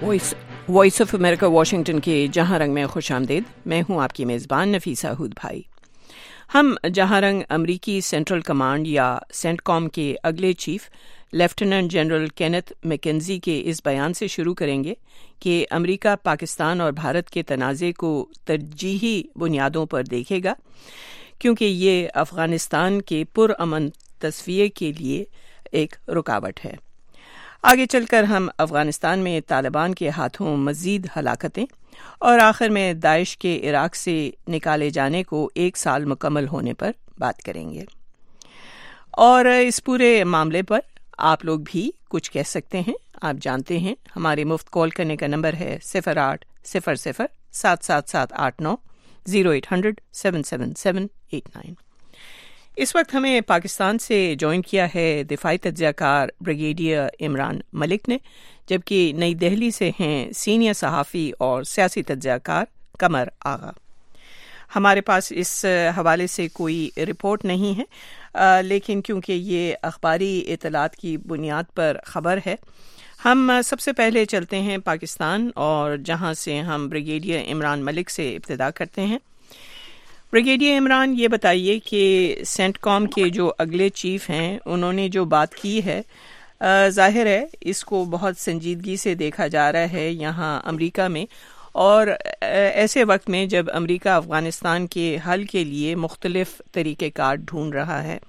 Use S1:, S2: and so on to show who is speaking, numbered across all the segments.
S1: Voice of America Washington के जहां रंग में खुश आमदीद। मैं हूं आपकी मेज़बान नफीसा हूद भाई। हम जहां रंग अमरीकी सेंट्रल कमांड या सेंटकॉम के अगले chief lieutenant general Kenneth McKenzie के इस बयान से शुरू करेंगे कि अमरीका पाकिस्तान और भारत के तनाज़े को तरजीही बुनियादों पर देखेगा, क्योंकि ये अफ़गानिस्तान के पुरअमन तस्वीर के लिए एक रुकावट है। आगे चलकर हम अफ़गानिस्तान में तालिबान के हाथों मज़ीद हलाकतें और आखिर में दाइश के इराक से निकाले जाने को 1 साल मुकम्मल होने पर बात करेंगे। और इस पूरे मामले पर आप लोग भी कुछ कह सकते हैं। आप जानते हैं हमारे मुफ्त कॉल करने का नंबर है 0800-777-89 0800-777-89। इस वक्त हमें पाकिस्तान से ज्वाइन किया है दिफाई तज्ज़ियाकार ब्रिगेडियर इमरान मलिक ने, जबकि नई दिल्ली से हैं सीनियर सहाफ़ी और सियासी तज्ज़ियाकार कमर आगा। हमारे पास इस हवाले से कोई रिपोर्ट नहीं है, लेकिन क्योंकि ये अखबारी इतलात की बुनियाद पर ख़बर है, हम सबसे पहले चलते हैं पाकिस्तान और जहां से हम ब्रिगेडियर इमरान मलिक से इब्तिदा करते हैं। ब्रिगेडियर इमरान, ये बताइए कि सेंटकॉम के जो अगले चीफ हैं उन्होंने जो बात की है, जाहिर है इसको बहुत संजीदगी से देखा जा रहा है यहाँ अमेरिका में, और ऐसे वक्त में जब अमेरिका अफ़गानिस्तान के हल के लिए मुख्तलिफ तरीक़ेकार ढूंढ रहा है।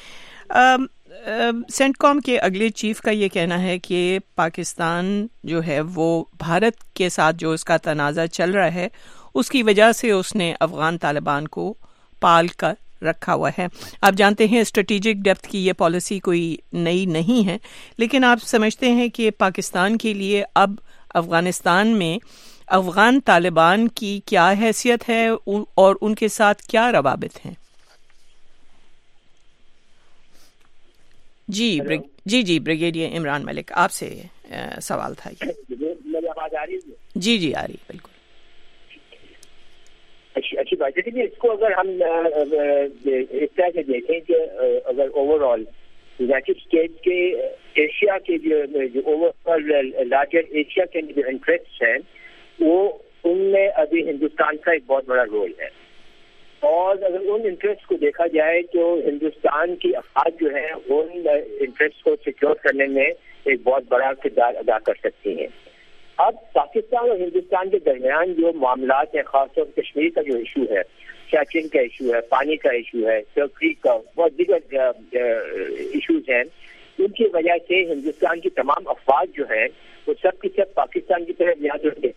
S1: सेंटकॉम के अगले चीफ का ये कहना है कि पाकिस्तान जो है वो भारत के साथ जो इसका तनाज़ा चल रहा है उसकी वजह से उसने अफ़गान तालिबान को पाल कर रखा हुआ है। आप जानते हैं स्ट्रेटेजिक डेप्थ की ये पॉलिसी कोई नई नहीं है, लेकिन आप समझते हैं कि पाकिस्तान के लिए अब अफ़गानिस्तान में अफ़गान तालिबान की क्या हैसियत है और उनके साथ क्या रवाबित हैं? जी ब्रिगेडियर इमरान मलिक, आपसे सवाल था ये।
S2: मेरी आवाज़ आ रही है? जी
S1: आ रही, बिल्कुल।
S2: अच्छी बात है। इसको अगर हम इस तरह से देखें कि अगर ओवरऑल यूनाइटेड स्टेट्स के एशिया के जो ओवरऑल लार्जर एशिया के जो इंटरेस्ट हैं, वो उनमें अभी हिंदुस्तान का एक बहुत बड़ा रोल है। और अगर उन इंटरेस्ट को देखा जाए तो हिंदुस्तान की अफवाज जो है उन इंटरेस्ट को सिक्योर करने में एक बहुत बड़ा किरदार अदा कर सकती हैं। अब पाकिस्तान और हिंदुस्तान के दरमियान जो मामलात हैं, खासतौर पर कश्मीर का जो इशू है, शैचिंग का इशू है, पानी का इशू है, क्रीक का, बहुत दीगर इशूज हैं, उनकी वजह से हिंदुस्तान की तमाम अफवाज जो है वो सब की सब पाकिस्तान की तरफ यहाँ जो है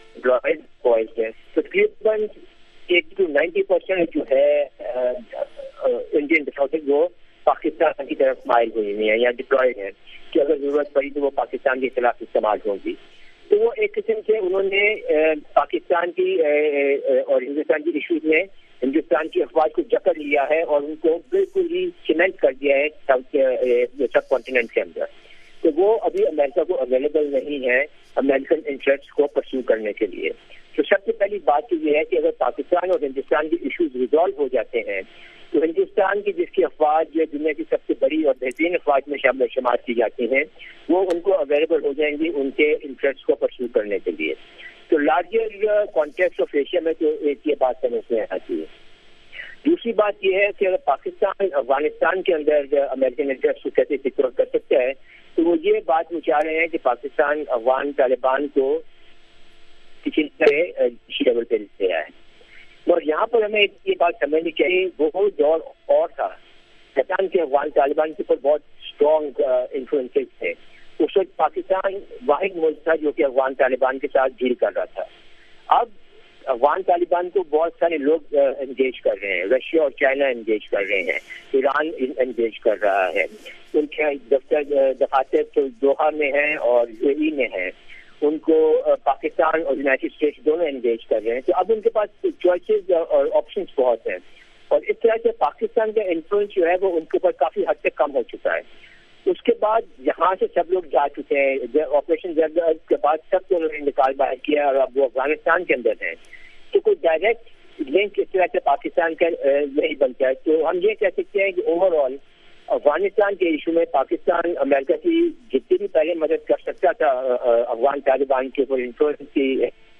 S2: तकरीबन 80-90% जो है इंडियन डिफेंस वो पाकिस्तान की तरफ माइल हुई है या डिप्लॉयड है कि अगर जरूरत पड़ी तो वो पाकिस्तान के खिलाफ इस्तेमाल होंगी। तो वो एक किस्म से उन्होंने पाकिस्तान की और हिंदुस्तान की इशूज में हिंदुस्तान की अफवाज को जकड़ लिया है और उनको बिल्कुल ही सीमेंट कर दिया है सब कॉन्टिनेंट के अंदर। तो वो अभी अमेरिका को अवेलेबल नहीं है अमेरिकन इंटरेस्ट को परस्यू करने के लिए। तो सबसे पहली बात तो ये है कि अगर पाकिस्तान और हिंदुस्तान की इशूज रिजॉल्व हो जाते हैं तो हिंदुस्तान की जिसकी अफवाज जो दुनिया की सबसे बड़ी और बेहतरीन अफवाज में शामिल शुमार की जाती हैं, वो उनको अवेलेबल हो जाएंगी उनके इंटरेस्ट को परस्यू करने के लिए। तो लार्जर कॉन्टेक्स्ट ऑफ एशिया में तो एक ये बात समझ में आती है। दूसरी बात यह है कि अगर पाकिस्तान अफगानिस्तान के अंदर अमेरिकन इंटरेस्ट को कैसे सिक्योर कर सकता है, तो वो ये बात विचार रहे हैं कि पाकिस्तान अफगान तालिबान को किसी तरह लेवल पे ले आए। और यहाँ पर हमें ये बात समझनी चाहिए, वो दौर और था पाकिस्तान के अफगान तालिबान के ऊपर बहुत स्ट्रॉन्ग इन्फ्लुएंसेस थे। उस वक्त पाकिस्तान वाहिद मुल्क था जो कि अफगान तालिबान के साथ डील कर रहा था। अब अफगान तालिबान को बहुत सारे लोग एंगेज कर रहे हैं, रशिया और चाइना एंगेज कर रहे हैं, ईरान एंगेज कर रहा है, उनके दफातर तो दोहा में है और यूएई में है, उनको पाकिस्तान और यूनाइटेड स्टेट्स दोनों एंगेज कर रहे हैं। तो अब उनके पास चॉइसेस और ऑप्शंस बहुत हैं और इस तरह से पाकिस्तान का इन्फ्लुएंस जो है वो उनके ऊपर काफी हद तक कम हो चुका है। उसके बाद यहाँ से सब लोग जा चुके हैं, ऑपरेशन जरद के बाद सब उन्होंने निकाल बाहर किया और अब वो अफगानिस्तान के अंदर हैं। तो कोई डायरेक्ट लिंक इस तरह से पाकिस्तान का नहीं बनता है। तो हम ये कह सकते हैं कि ओवरऑल افغانستان کے ایشو میں پاکستان امریکہ کی جتنی بھی پہلے مدد کر سکتا تھا افغان طالبان کے اوپر انفلوئنس کی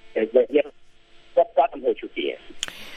S2: سب ختم ہو چکی ہے.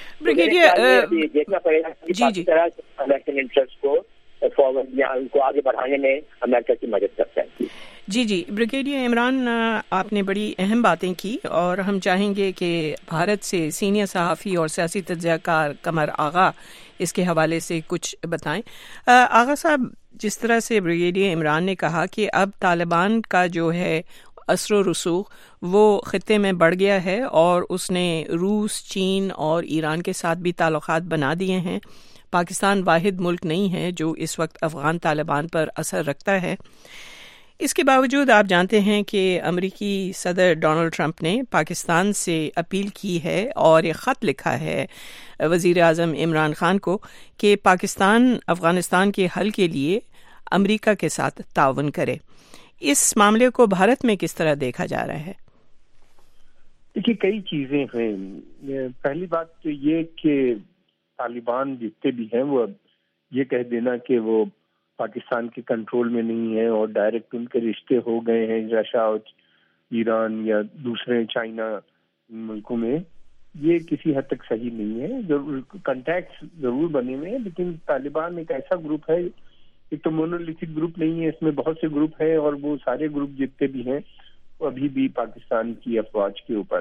S2: دیکھنا پڑے گا کہ کس طرح امریکن انٹرسٹ کو فارورڈ یا ان کو آگے بڑھانے میں امریکہ کی مدد کرتا ہے.
S1: جی بریگیڈیئر عمران، آپ نے بڑی اہم باتیں کی اور ہم چاہیں گے کہ بھارت سے سینئر صحافی اور سیاسی تجزیہ کار قمر آغا اس کے حوالے سے کچھ بتائیں. آغا صاحب، جس طرح سے بریگیڈیئر عمران نے کہا کہ اب طالبان کا جو ہے اثر و رسوخ وہ خطے میں بڑھ گیا ہے اور اس نے روس، چین اور ایران کے ساتھ بھی تعلقات بنا دیے ہیں. پاکستان واحد ملک نہیں ہے جو اس وقت افغان طالبان پر اثر رکھتا ہے. اس کے باوجود آپ جانتے ہیں کہ امریکی صدر ڈونلڈ ٹرمپ نے پاکستان سے اپیل کی ہے اور ایک خط لکھا ہے وزیر اعظم عمران خان کو کہ پاکستان افغانستان کے حل کے لیے امریکہ کے ساتھ تعاون کرے. اس معاملے کو بھارت میں کس طرح دیکھا جا رہا ہے؟
S3: دیکھیے، کئی چیزیں ہیں. پہلی بات تو یہ کہ طالبان جتنے بھی ہیں وہ یہ کہہ دینا کہ وہ پاکستان کے کنٹرول میں نہیں ہے اور ڈائریکٹ ان کے رشتے ہو گئے ہیں رشیا اور ایران یا دوسرے چائنا ملکوں میں، یہ کسی حد تک صحیح نہیں ہے. ضرور کنٹیکٹس ضرور بنے ہوئے ہیں، لیکن طالبان ایک ایسا گروپ ہے، ایک تو مونولیتھک گروپ نہیں ہے، اس میں بہت سے گروپ ہیں اور وہ سارے گروپ جتنے بھی ہیں وہ ابھی بھی پاکستان کی افواج کے اوپر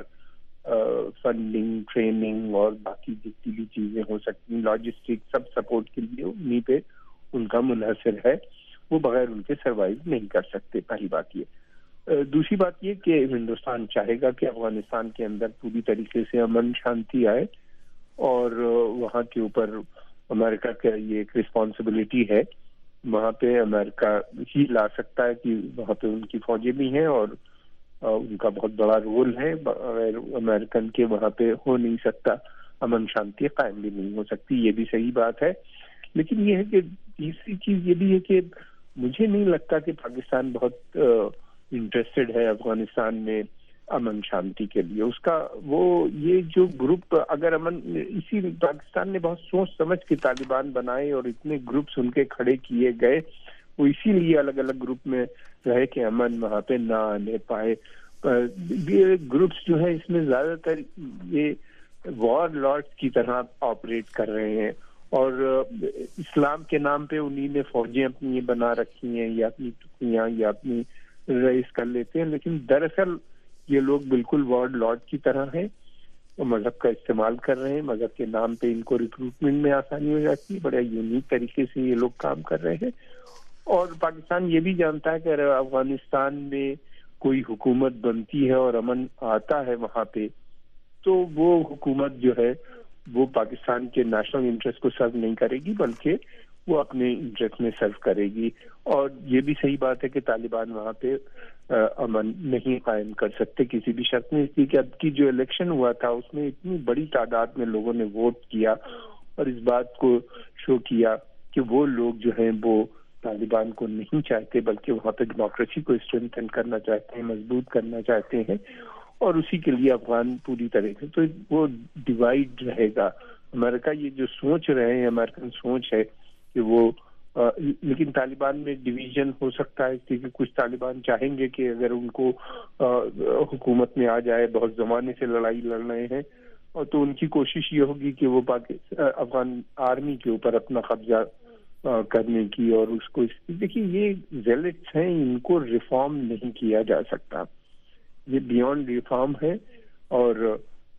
S3: فنڈنگ، ٹریننگ اور باقی جتنی بھی چیزیں ہو سکتی ہیں، لاجسٹک، سب سپورٹ کے لیے انہیں پہ ان کا منحصر ہے. وہ بغیر ان کے سروائیو نہیں کر سکتے. پہلی بات یہ. دوسری بات یہ کہ ہندوستان چاہے گا کہ افغانستان کے اندر پوری طریقے سے امن شانتی آئے اور وہاں کے اوپر امریکہ کا یہ ایک رسپانسبلٹی ہے. وہاں پہ امریکہ ہی لا سکتا ہے کہ وہاں پہ ان کی فوجیں بھی ہیں اور ان کا بہت بڑا رول ہے. بغیر امریکن کے وہاں پہ ہو نہیں سکتا، امن شانتی قائم بھی نہیں ہو سکتی. یہ بھی صحیح بات ہے. لیکن یہ ہے کہ تیسری چیز یہ بھی ہے کہ مجھے نہیں لگتا کہ پاکستان بہت انٹرسٹڈ ہے افغانستان میں امن شانتی کے لیے. اس کا وہ یہ جو گروپ اگر امن، اسی پاکستان نے بہت سوچ سمجھ کے طالبان بنائے اور اتنے گروپس ان کے کھڑے کیے گئے، وہ اسی لیے الگ الگ گروپ میں رہے کہ امن وہاں پہ نہ آنے پائے. یہ گروپس جو ہے اس میں زیادہ تر یہ وار لارڈز کی طرح آپریٹ کر رہے ہیں اور اسلام کے نام پہ انہی نے فوجیں اپنی بنا رکھی ہیں یا اپنی ٹکڑیاں یا اپنی رئیس کر لیتے ہیں. لیکن دراصل یہ لوگ بالکل وار لارڈ کی طرح ہیں، وہ مذہب کا استعمال کر رہے ہیں. مذہب کے نام پہ ان کو ریکروٹمنٹ میں آسانی ہو جاتی ہے. بڑے یونیک طریقے سے یہ لوگ کام کر رہے ہیں. اور پاکستان یہ بھی جانتا ہے کہ اگر افغانستان میں کوئی حکومت بنتی ہے اور امن آتا ہے وہاں پہ، تو وہ حکومت جو ہے وہ پاکستان کے نیشنل انٹرسٹ کو سرو نہیں کرے گی بلکہ وہ اپنے انٹرسٹ میں سرو کرے گی. اور یہ بھی صحیح بات ہے کہ طالبان وہاں پہ امن نہیں قائم کر سکتے کسی بھی شرط میں، اس لیے کہ اب کی جو الیکشن ہوا تھا اس میں اتنی بڑی تعداد میں لوگوں نے ووٹ کیا اور اس بات کو شو کیا کہ وہ لوگ جو ہیں وہ طالبان کو نہیں چاہتے بلکہ وہاں پہ ڈیموکریسی کو اسٹرینتھن کرنا چاہتے ہیں، مضبوط کرنا چاہتے ہیں اور اسی کے لیے افغان پوری طرح سے تو وہ ڈیوائڈ رہے گا. امریکہ یہ جو سوچ رہے ہیں، امریکن سوچ ہے کہ وہ لیکن طالبان میں ڈویژن ہو سکتا ہے کیونکہ کچھ طالبان چاہیں گے کہ اگر ان کو حکومت میں آ جائے، بہت زمانے سے لڑائی لڑ رہے ہیں اور تو ان کی کوشش یہ ہوگی کہ وہ افغان آرمی کے اوپر اپنا قبضہ کرنے کی اور اس کو دیکھیے یہ زیلٹس ہیں، ان کو ریفارم نہیں کیا جا سکتا، یہ بیونڈ ریفارم ہے اور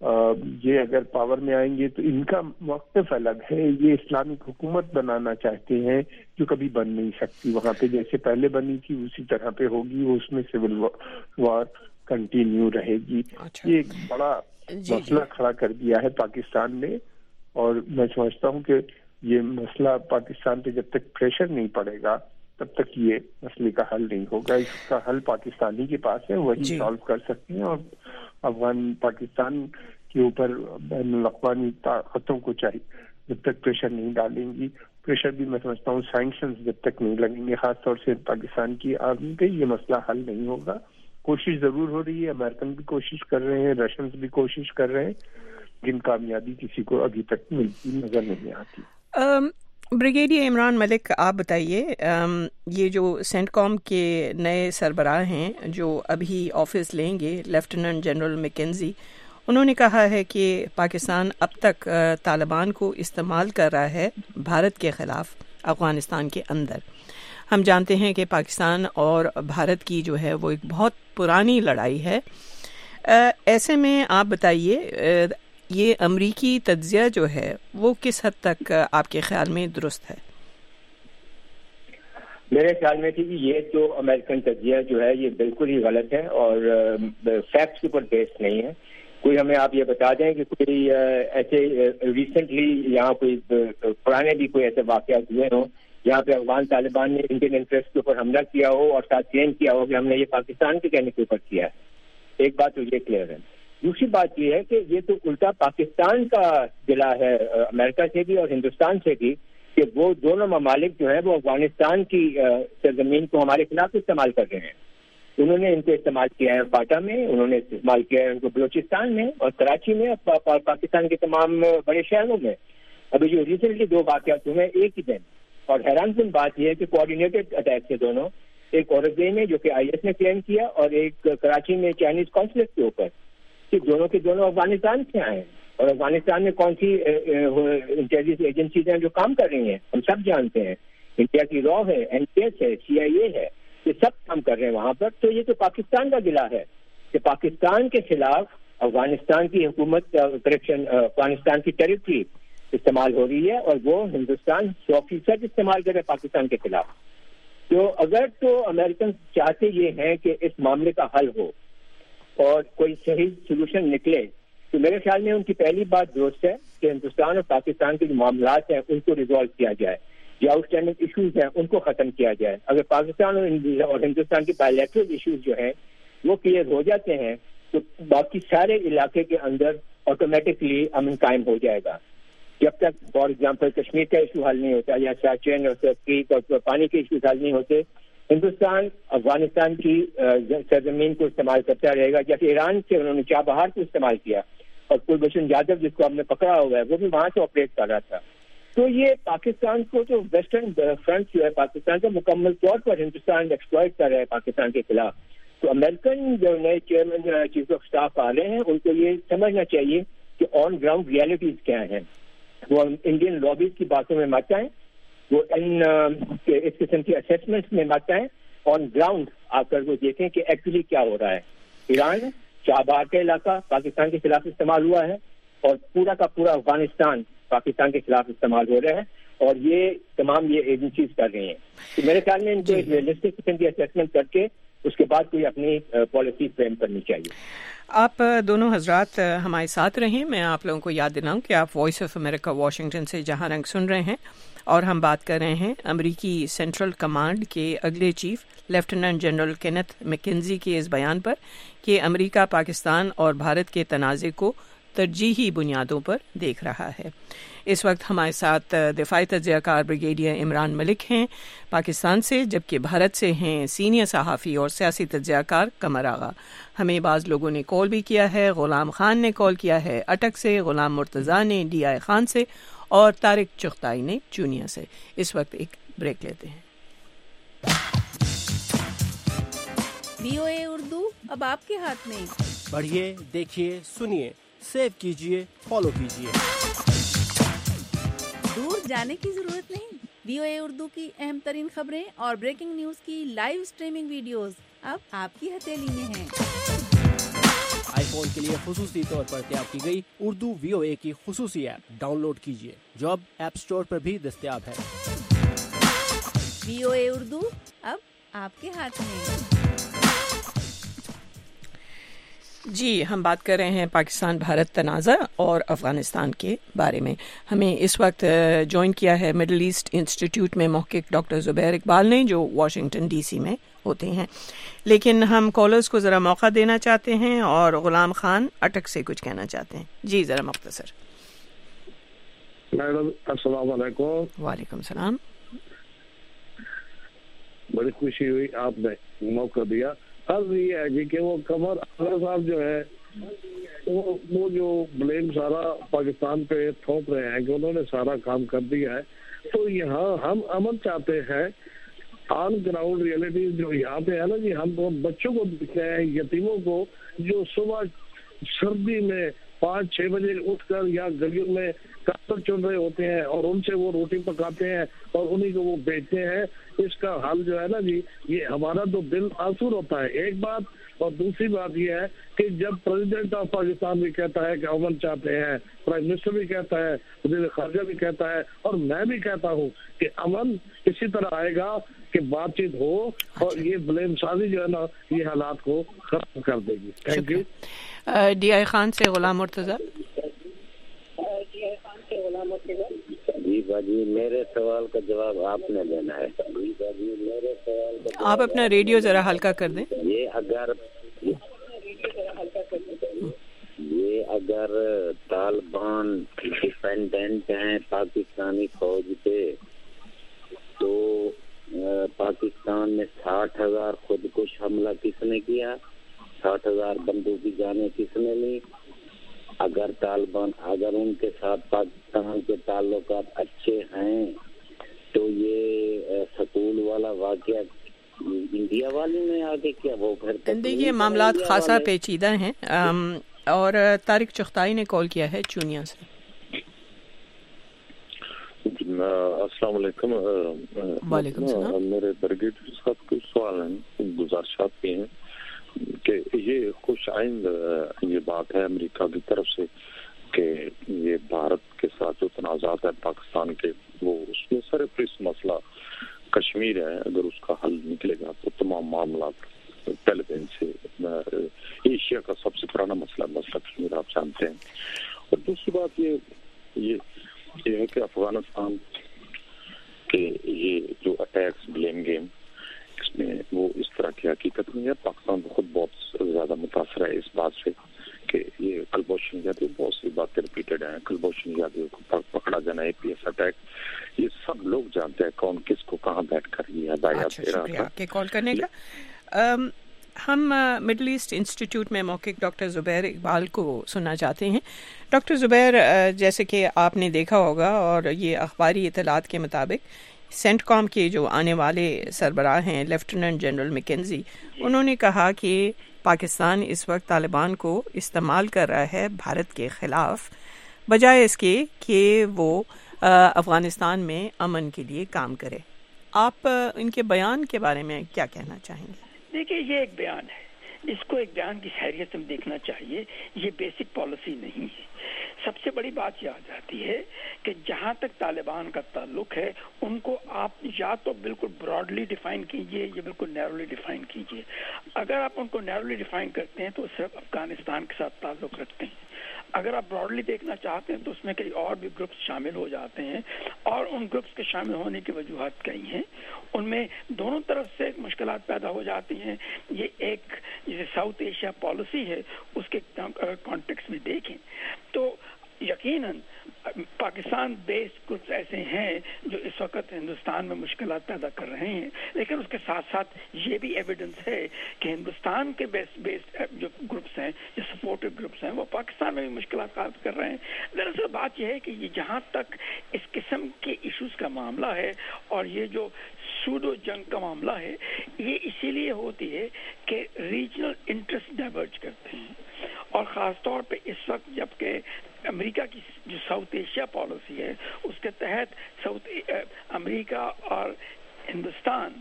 S3: یہ اگر پاور میں آئیں گے تو ان کا موقف الگ ہے. یہ اسلامک حکومت بنانا چاہتے ہیں جو کبھی بن نہیں سکتی وہاں پہ، جیسے پہلے بنی تھی اسی طرح پہ ہوگی، وہ اس میں سول وار کنٹینیو رہے گی. یہ ایک بڑا مسئلہ کھڑا کر دیا ہے پاکستان نے اور میں سمجھتا ہوں کہ یہ مسئلہ پاکستان پہ جب تک پریشر نہیں پڑے گا تب تک یہ مسئلے کا حل نہیں ہوگا. اس کا حل پاکستانی کے پاس ہے، وہی سالو کر سکتے ہیں اور افغان پاکستان کے اوپر بین الاقوامی طاقتوں کو چاہیے جب تک پریشر نہیں ڈالیں گی، پریشر بھی میں سمجھتا ہوں سینکشنز جب تک نہیں لگیں گے خاص طور سے پاکستان کی آرمی پہ، یہ مسئلہ حل نہیں ہوگا. کوشش ضرور ہو رہی ہے، امریکن بھی کوشش کر رہے ہیں، رشینز بھی کوشش کر رہے ہیں، لیکن کامیابی کسی کو ابھی تک ملتی نظر نہیں آتی.
S1: ब्रिगेडियर इमरान मलिक, आप बताइए, ये जो सेंटकॉम के नए सरबराह हैं जो अभी ऑफिस लेंगे, लेफ्टिनेंट जनरल मैकेंजी, उन्होंने कहा है कि पाकिस्तान अब तक तालिबान को इस्तेमाल कर रहा है भारत के ख़िलाफ़ अफ़गानिस्तान के अंदर। हम जानते हैं कि पाकिस्तान और भारत की जो है वो एक बहुत पुरानी लड़ाई है। ऐसे में आप बताइए, ये अमरीकी तज्ज़िया जो है वो किस हद तक आपके ख्याल में दुरुस्त है?
S2: मेरे ख्याल में कि ये जो अमेरिकन तज्ज़िया जो है ये बिल्कुल ही गलत है और फैक्ट्स के ऊपर बेस नहीं है। कोई हमें आप ये बता दें कि कोई ऐसे रिसेंटली यहाँ कोई पुराने भी कोई ऐसे वाक़यात हुए हों जहाँ पे अफगान तालिबान ने इंडियन इंटरेस्ट के ऊपर हमला किया हो और साथ क्लेम किया हो कि हमने ये पाकिस्तान के कहने के ऊपर किया है। एक बात तो ये क्लियर है। दूसरी बात ये है कि ये तो उल्टा पाकिस्तान का गिला है अमेरिका से भी और हिंदुस्तान से भी कि वो दोनों ममालिक जो है वो अफगानिस्तान की सरजमीन को हमारे खिलाफ इस्तेमाल कर रहे हैं। उन्होंने इनको इस्तेमाल किया है फाटा में, उन्होंने इस्तेमाल किया है उनको बलूचिस्तान में और कराची में, पाकिस्तान के तमाम बड़े शहरों में। अभी जो रिसेंटली दो वाक़यात हुए एक ही दिन, और हैरानकुन बात यह है कि कोऑर्डिनेटेड अटैक से दोनों, एक औरंगजेब में जो कि IS ने क्लेम किया और एक कराची में चाइनीज कॉन्सुलेट के ऊपर, कि दोनों के दोनों अफगानिस्तान से आए हैं। और अफगानिस्तान में कौन सी इंटेलिजेंस एजेंसीज हैं जो काम कर रही हैं हम सब जानते हैं। इंडिया की रॉ है, NTS है, CIA है, ये सब काम कर रहे हैं वहां पर। तो ये तो पाकिस्तान का गिला है कि पाकिस्तान के खिलाफ अफगानिस्तान की हुकूमत, करेक्शन, अफगानिस्तान की टेरिटरी इस्तेमाल हो रही है और वो हिंदुस्तान 100% इस्तेमाल करे पाकिस्तान के खिलाफ। तो अगर तो अमेरिकन चाहते ये हैं कि इस मामले का हल हो और कोई सही सोल्यूशन निकले, तो मेरे ख्याल में उनकी पहली बात दुरुस्त है कि हिंदुस्तान और पाकिस्तान के जो मामलात हैं उनको रिजॉल्व किया जाए, जो आउटस्टैंडिंग इश्यूज हैं उनको खत्म किया जाए। अगर पाकिस्तान और हिंदुस्तान के बायलैटरल इश्यूज जो हैं वो क्लियर हो जाते हैं तो बाकी सारे इलाके के अंदर ऑटोमेटिकली अमन कायम हो जाएगा। जब तक फॉर एग्जाम्पल कश्मीर का इशू हल नहीं होता या साचेन और क्रीक और पानी के इशूज हल नहीं होते, हिंदुस्तान अफगानिस्तान की सरजमीन को इस्तेमाल करता रहेगा। जैसे ईरान से उन्होंने चाबहार को इस्तेमाल किया और कुलभूषण यादव जिसको हमने पकड़ा हुआ है वो भी वहां से ऑपरेट कर रहा था। तो ये पाकिस्तान को जो वेस्टर्न फ्रंट जो है पाकिस्तान का मुकम्मल तौर पर हिंदुस्तान एक्सप्लॉइट कर रहा है पाकिस्तान के खिलाफ। तो अमेरिकन जो नए चेयरमैन चीफ ऑफ स्टाफ आ रहे हैं उनको ये समझना चाहिए कि ऑन ग्राउंड रियलिटीज क्या हैं। वो इंडियन लॉबीज की बातों में मत आए, वो इस किस्म की असेसमेंट्स में मत आए, ऑन ग्राउंड आकर वो देखें कि एक्चुअली क्या हो रहा है। ईरान चाबहार का इलाका पाकिस्तान के खिलाफ इस्तेमाल हुआ है और पूरा का पूरा अफगानिस्तान पाकिस्तान के खिलाफ इस्तेमाल हो रहा है और ये तमाम ये एजेंसीज कर रही हैं। तो मेरे ख्याल में इनको एक रियलिस्टिक किस्म की असेसमेंट करके उसके बाद कोई अपनी पॉलिसी फ्रेम करनी चाहिए।
S1: आप दोनों हजरात हमारे साथ रहें। मैं आप लोगों को याद दिलाऊं कि आप वॉइस ऑफ अमेरिका वाशिंगटन से जहां रंग सुन रहे हैं और हम बात कर रहे हैं अमरीकी सेंट्रल कमांड के अगले chief lieutenant general Kenneth McKenzie के इस बयान पर कि अमेरिका पाकिस्तान और भारत के तनाज़े को तरजीही बुनियादों पर देख रहा है। इस वक्त हमारे साथ दिफाई तज्ज़ियाकार ब्रिगेडियर इमरान मलिक हैं पाकिस्तान से, जबकि भारत से हैं सीनियर सहाफ़ी और सियासी तज्ज़ियाकार कमर आगा। हमें बाज़ लोगों ने कॉल भी किया है, ग़ुलाम खान ने कॉल किया है अटक से, ग़ुलाम मुर्तज़ा ने DI खान से और तारिक चुगताई ने चूनिया से। इस वक्त एक ब्रेक लेते हैं।
S4: VOA उर्दू अब आपके हाथ में।
S5: पढ़िए, देखिए, सुनिए, सेव कीजिए, फॉलो कीजिए।
S4: दूर जाने की जरूरत नहीं। VOA उर्दू की अहम तरीन खबरें और ब्रेकिंग न्यूज की लाइव स्ट्रीमिंग वीडियोस अब आपकी हथेली में हैं।
S5: आईफोन के लिए खुसूसी तौर पर तैयार की गई उर्दू VOA की खुसूसी ऐप डाउनलोड कीजिए जो अब ऐप स्टोर पर भी दस्तयाब है।
S4: VOA उर्दू अब आपके हाथ में।
S1: जी, हम बात कर रहे हैं पाकिस्तान भारत तनाज़ा और अफ़गानिस्तान के बारे में। हमें इस वक्त ज्वाइन किया है मिडल ईस्ट इंस्टीट्यूट में महक़िक़ डॉक्टर ज़ुबैर इकबाल ने, जो वाशिंगटन DC में होते हैं। लेकिन हम कॉलर्स को ज़रा मौका देना चाहते हैं और ग़ुलाम खान अटक से कुछ कहना चाहते हैं। जी, ज़रा मुख्तसर।
S6: मैडम अस्सलाम वालेकुम।
S1: वालेकुम सलाम।
S6: बड़ी खुशी हुई आपने मौका दिया। अर्ज ये है जी कि वो कमर आगा साहब जो है वो जो ब्लेम सारा पाकिस्तान पे थोप रहे हैं कि उन्होंने सारा काम कर दिया है, तो यहाँ हम अमन चाहते हैं। ऑन ग्राउंड रियलिटी जो यहाँ पे है ना जी, हम बच्चों को देखते हैं, यतीमों को जो सुबह सर्दी में 5-6 बजे उठकर या गलियों में कागज चुन रहे होते हैं और उनसे वो रोटी पकाते हैं और उन्हीं को वो बेचते हैं। इसका हाल जो है ना जी, ये हमारा तो दिल आंसू होता है, एक बात। और दूसरी बात ये है कि जब प्रेसिडेंट ऑफ पाकिस्तान भी कहता है कि अमन चाहते हैं, प्राइम मिनिस्टर भी कहता है, वज़ीर खारजा भी कहता है, और मैं भी कहता हूँ कि अमन इसी तरह आएगा कि बातचीत हो और ये ब्लेम साजी जो है ना, ये हालात को खत्म कर देगी। Thank you.
S1: DI खान से गुलाम मुर्तजा।
S7: जी बाजी, मेरे सवाल का जवाब आपने देना है।
S1: आप अपना रेडियो जरा हल्का कर दें।
S7: ये अगर तालिबान डिपेंडेंट हैं पाकिस्तानी फौज पे, तो पाकिस्तान में 60,000 खुदकुश हमला किसने किया? 60,000 बंदूकी जाने किसने ली? अगर तालिबान, अगर उनके साथ पाकिस्तान के ताल्लुकात अच्छे हैं, तो ये स्कूल वाला वाकया इंडिया वाले में आगे क्या वो फिर
S1: देखिए मामला खासा पेचीदा हैं। और तारिक चुगताई ने कॉल किया है चूनिया से।
S6: अस्सलाम वालेकुम।
S1: वालेकुम सलाम।
S6: मेरे ब्रिगेडियर साहब कुछ सवाल हैं, गुजारिशात भी हैं कि ये खुश आइंद ये बात है अमेरिका की तरफ से कि ये भारत के साथ जो तनाज़ात है पाकिस्तान के, वो उसमें सरफरिस्त मसला कश्मीर है। अगर उसका हल निकलेगा तो तमाम मामला पहले दिन से एशिया का सबसे पुराना मसला कश्मीर आप जानते हैं। और दूसरी बात ये है कि अफगानिस्तान के ये जो अटैक्स ब्लेम गेम, इसमें वो इस तरह की हकीकत नहीं है। पाकिस्तान को खुद बहुत ज्यादा मुतासर है इस बात से कि ये कुलभूषण यादव, बहुत सी बातें रिपीटेड हैं, कुलभूषण यादव को पकड़ा जाना, APS अटैक, ये सब लोग जानते हैं कौन किसको कहाँ बैठ कर ये हदायत दे रहा था।
S1: कॉल करने का हम मिडल ईस्ट इंस्टीट्यूट में मौखिक डॉक्टर ज़ुबैर इकबाल को सुनना चाहते हैं। डॉक्टर ज़ुबैर, जैसे कि आपने देखा होगा और ये अखबारी इतलात के मुताबिक सेंटकॉम के जो आने वाले सरबराह हैं लेफ्टिनेंट जनरल मैकेंजी, उन्होंने कहा कि पाकिस्तान इस वक्त तालिबान को इस्तेमाल कर रहा है भारत के ख़िलाफ़, बजाय इसके कि वो अफ़गानिस्तान में अमन के लिए काम करे। आप इनके बयान के बारे में क्या कहना चाहेंगे?
S8: देखिए, ये एक बयान है, इसको एक बयान की हैसियत में देखना चाहिए। ये बेसिक पॉलिसी नहीं है। सबसे बड़ी बात यह आ जाती है कि जहाँ तक तालिबान का ताल्लुक है, उनको आप या तो बिल्कुल ब्रॉडली डिफाइन कीजिए या बिल्कुल नैरोली डिफाइन कीजिए। अगर आप उनको नैरोली डिफाइन करते हैं तो सिर्फ अफगानिस्तान के साथ ताल्लुक रखते हैं। अगर आप ब्रॉडली देखना चाहते हैं तो उसमें कई और भी ग्रुप्स शामिल हो जाते हैं, और उन ग्रुप्स के शामिल होने की वजूहत कई हैं। उनमें दोनों तरफ से मुश्किलात पैदा हो जाती हैं। ये एक जैसे साउथ एशिया पॉलिसी है, उसके कॉन्टेक्स्ट में देखें तो यकीनन पाकिस्तान बेस्ड ग्रुप्स ऐसे हैं जो इस वक्त हिंदुस्तान में मुश्किलात पैदा कर रहे हैं, लेकिन उसके साथ साथ ये भी एविडेंस है कि हिंदुस्तान के बेस्ड जो ग्रुप्स हैं, जो सपोर्टिव ग्रुप्स हैं, वो पाकिस्तान में भी मुश्किलात कर रहे हैं। दरअसल बात यह है कि ये जहाँ तक इस किस्म के इश्यूज का मामला है और ये जो सूडो जंग का मामला है, ये इसीलिए होती है कि रीजनल इंटरेस्ट डाइवर्ज करते हैं, और ख़ास तौर पे इस वक्त जबकि अमेरिका की जो साउथ एशिया पॉलिसी है, उसके तहत अमेरिका और हिंदुस्तान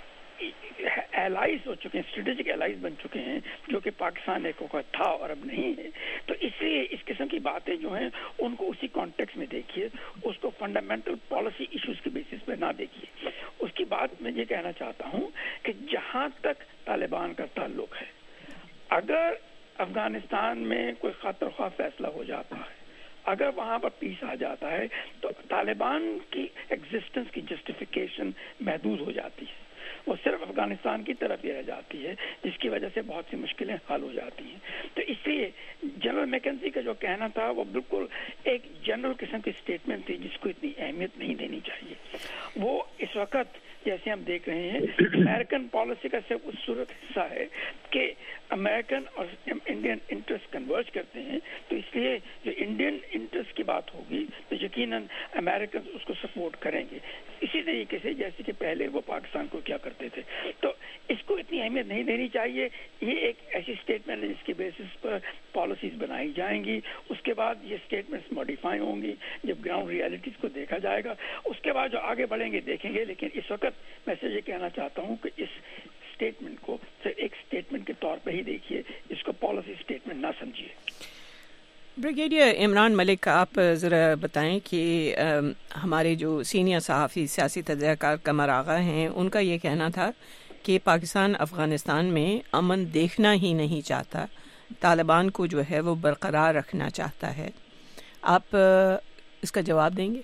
S8: एलाइज हो चुके हैं, स्ट्रेटेजिक एलाइज बन चुके हैं, जो कि पाकिस्तान एक वक्त था और अब नहीं है। तो इसलिए इस किस्म की बातें जो हैं उनको उसी कॉन्टेक्स्ट में देखिए, उसको फंडामेंटल पॉलिसी इश्यूज के बेसिस पे ना देखिए। उसकी बात मैं ये कहना चाहता हूँ कि जहाँ तक तालिबान का ताल्लुक है, अगर अफगानिस्तान में कोई खतर ख्वाह फैसला हो जाता है, अगर वहाँ पर पीस आ जाता है, तो तालिबान की एग्जिस्टेंस की जस्टिफिकेशन महदूद हो जाती है। वो सिर्फ अफगानिस्तान की तरफ ही रह जाती है, जिसकी वजह से बहुत सी मुश्किलें हल हो जाती हैं। तो इसलिए जनरल मैकेंजी का जो कहना था वो बिल्कुल एक जनरल किस्म की स्टेटमेंट थी, जिसको इतनी अहमियत नहीं देनी चाहिए। वो इस वक्त जैसे हम देख रहे हैं अमेरिकन पॉलिसी का सिर्फ खूबसूरत हिस्सा है कि अमेरिकन और इंडियन इंटरेस्ट कन्वर्ज करते हैं, तो इसलिए जो इंडियन इंटरेस्ट की बात होगी तो यकीनन अमेरिकन उसको सपोर्ट करेंगे, इसी तरीके से जैसे कि पहले वो पाकिस्तान को क्या करते थे। तो इसको इतनी अहमियत नहीं देनी चाहिए। ये एक ऐसी स्टेटमेंट है जिसके बेसिस पर पॉलिसीज बनाई जाएंगी, उसके बाद ये स्टेटमेंट्स मॉडिफाई होंगी जब ग्राउंड रियलिटीज को देखा जाएगा, उसके बाद जो आगे बढ़ेंगे देखेंगे। लेकिन इस वक्त मैं से ये कहना चाहता हूँ कि इस स्टेटमेंट को सिर्फ एक स्टेटमेंट के तौर पर ही देखिए, इसको पॉलिसी स्टेटमेंट ना समझिए।
S1: ब्रिगेडियर इमरान मलिक, आप ज़रा बताएं कि हमारे जो सीनियर सहाफ़ी सियासी तजज़ियाकार कमर आगा हैं, उनका ये कहना था कि पाकिस्तान अफ़गानिस्तान में अमन देखना ही नहीं चाहता, तालिबान को जो है वो बरकरार रखना चाहता है। आप इसका जवाब देंगे?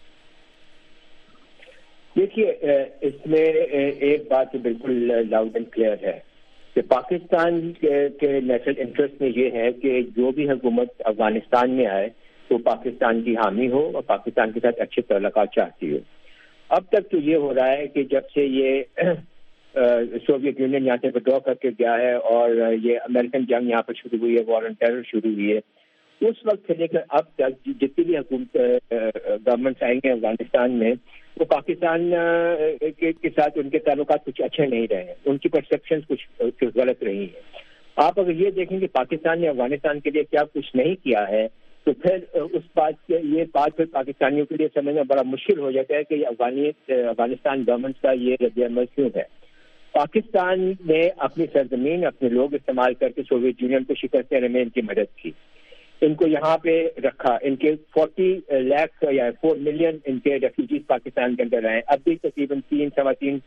S2: देखिए, इसमें एक बात बिल्कुल लाउड एंड क्लियर है कि पाकिस्तान के नेशनल इंटरेस्ट में ये है कि जो भी हुकूमत अफगानिस्तान में आए तो पाकिस्तान की हामी हो और पाकिस्तान के साथ अच्छे तल्लुकात चाहती हो। अब तक तो ये हो रहा है कि जब से ये सोवियत यूनियन यहाँ से विड्रॉ करके गया है और ये अमेरिकन जंग यहाँ पर शुरू हुई है, वॉर ऑन टेरर शुरू हुई है, उस वक्त से लेकर अब तक जितनी भी गवर्नमेंट्स आएंगे अफगानिस्तान में, वो पाकिस्तान के साथ उनके ताल्लुकात कुछ अच्छे नहीं रहे हैं, उनकी परसेप्शन कुछ गलत रही है। आप अगर ये देखें कि पाकिस्तान ने अफगानिस्तान के लिए क्या कुछ नहीं किया है, तो फिर उस बात के ये बात फिर पाकिस्तानियों के लिए समझना बड़ा मुश्किल हो जाता है कि अफगानिस्तान गवर्नमेंट का ये रद्द-ए-अमल क्यों है। पाकिस्तान ने अपनी सरजमीन, अपने लोग इस्तेमाल करके सोवियत यूनियन को शिकस्त देने में इनकी मदद की, इनको यहाँ पे रखा, इनके 40 लाख या 4 मिलियन इनके रेफ्यूजीज पाकिस्तान के अंदर आए। अब भी तकरीबन 3-3.25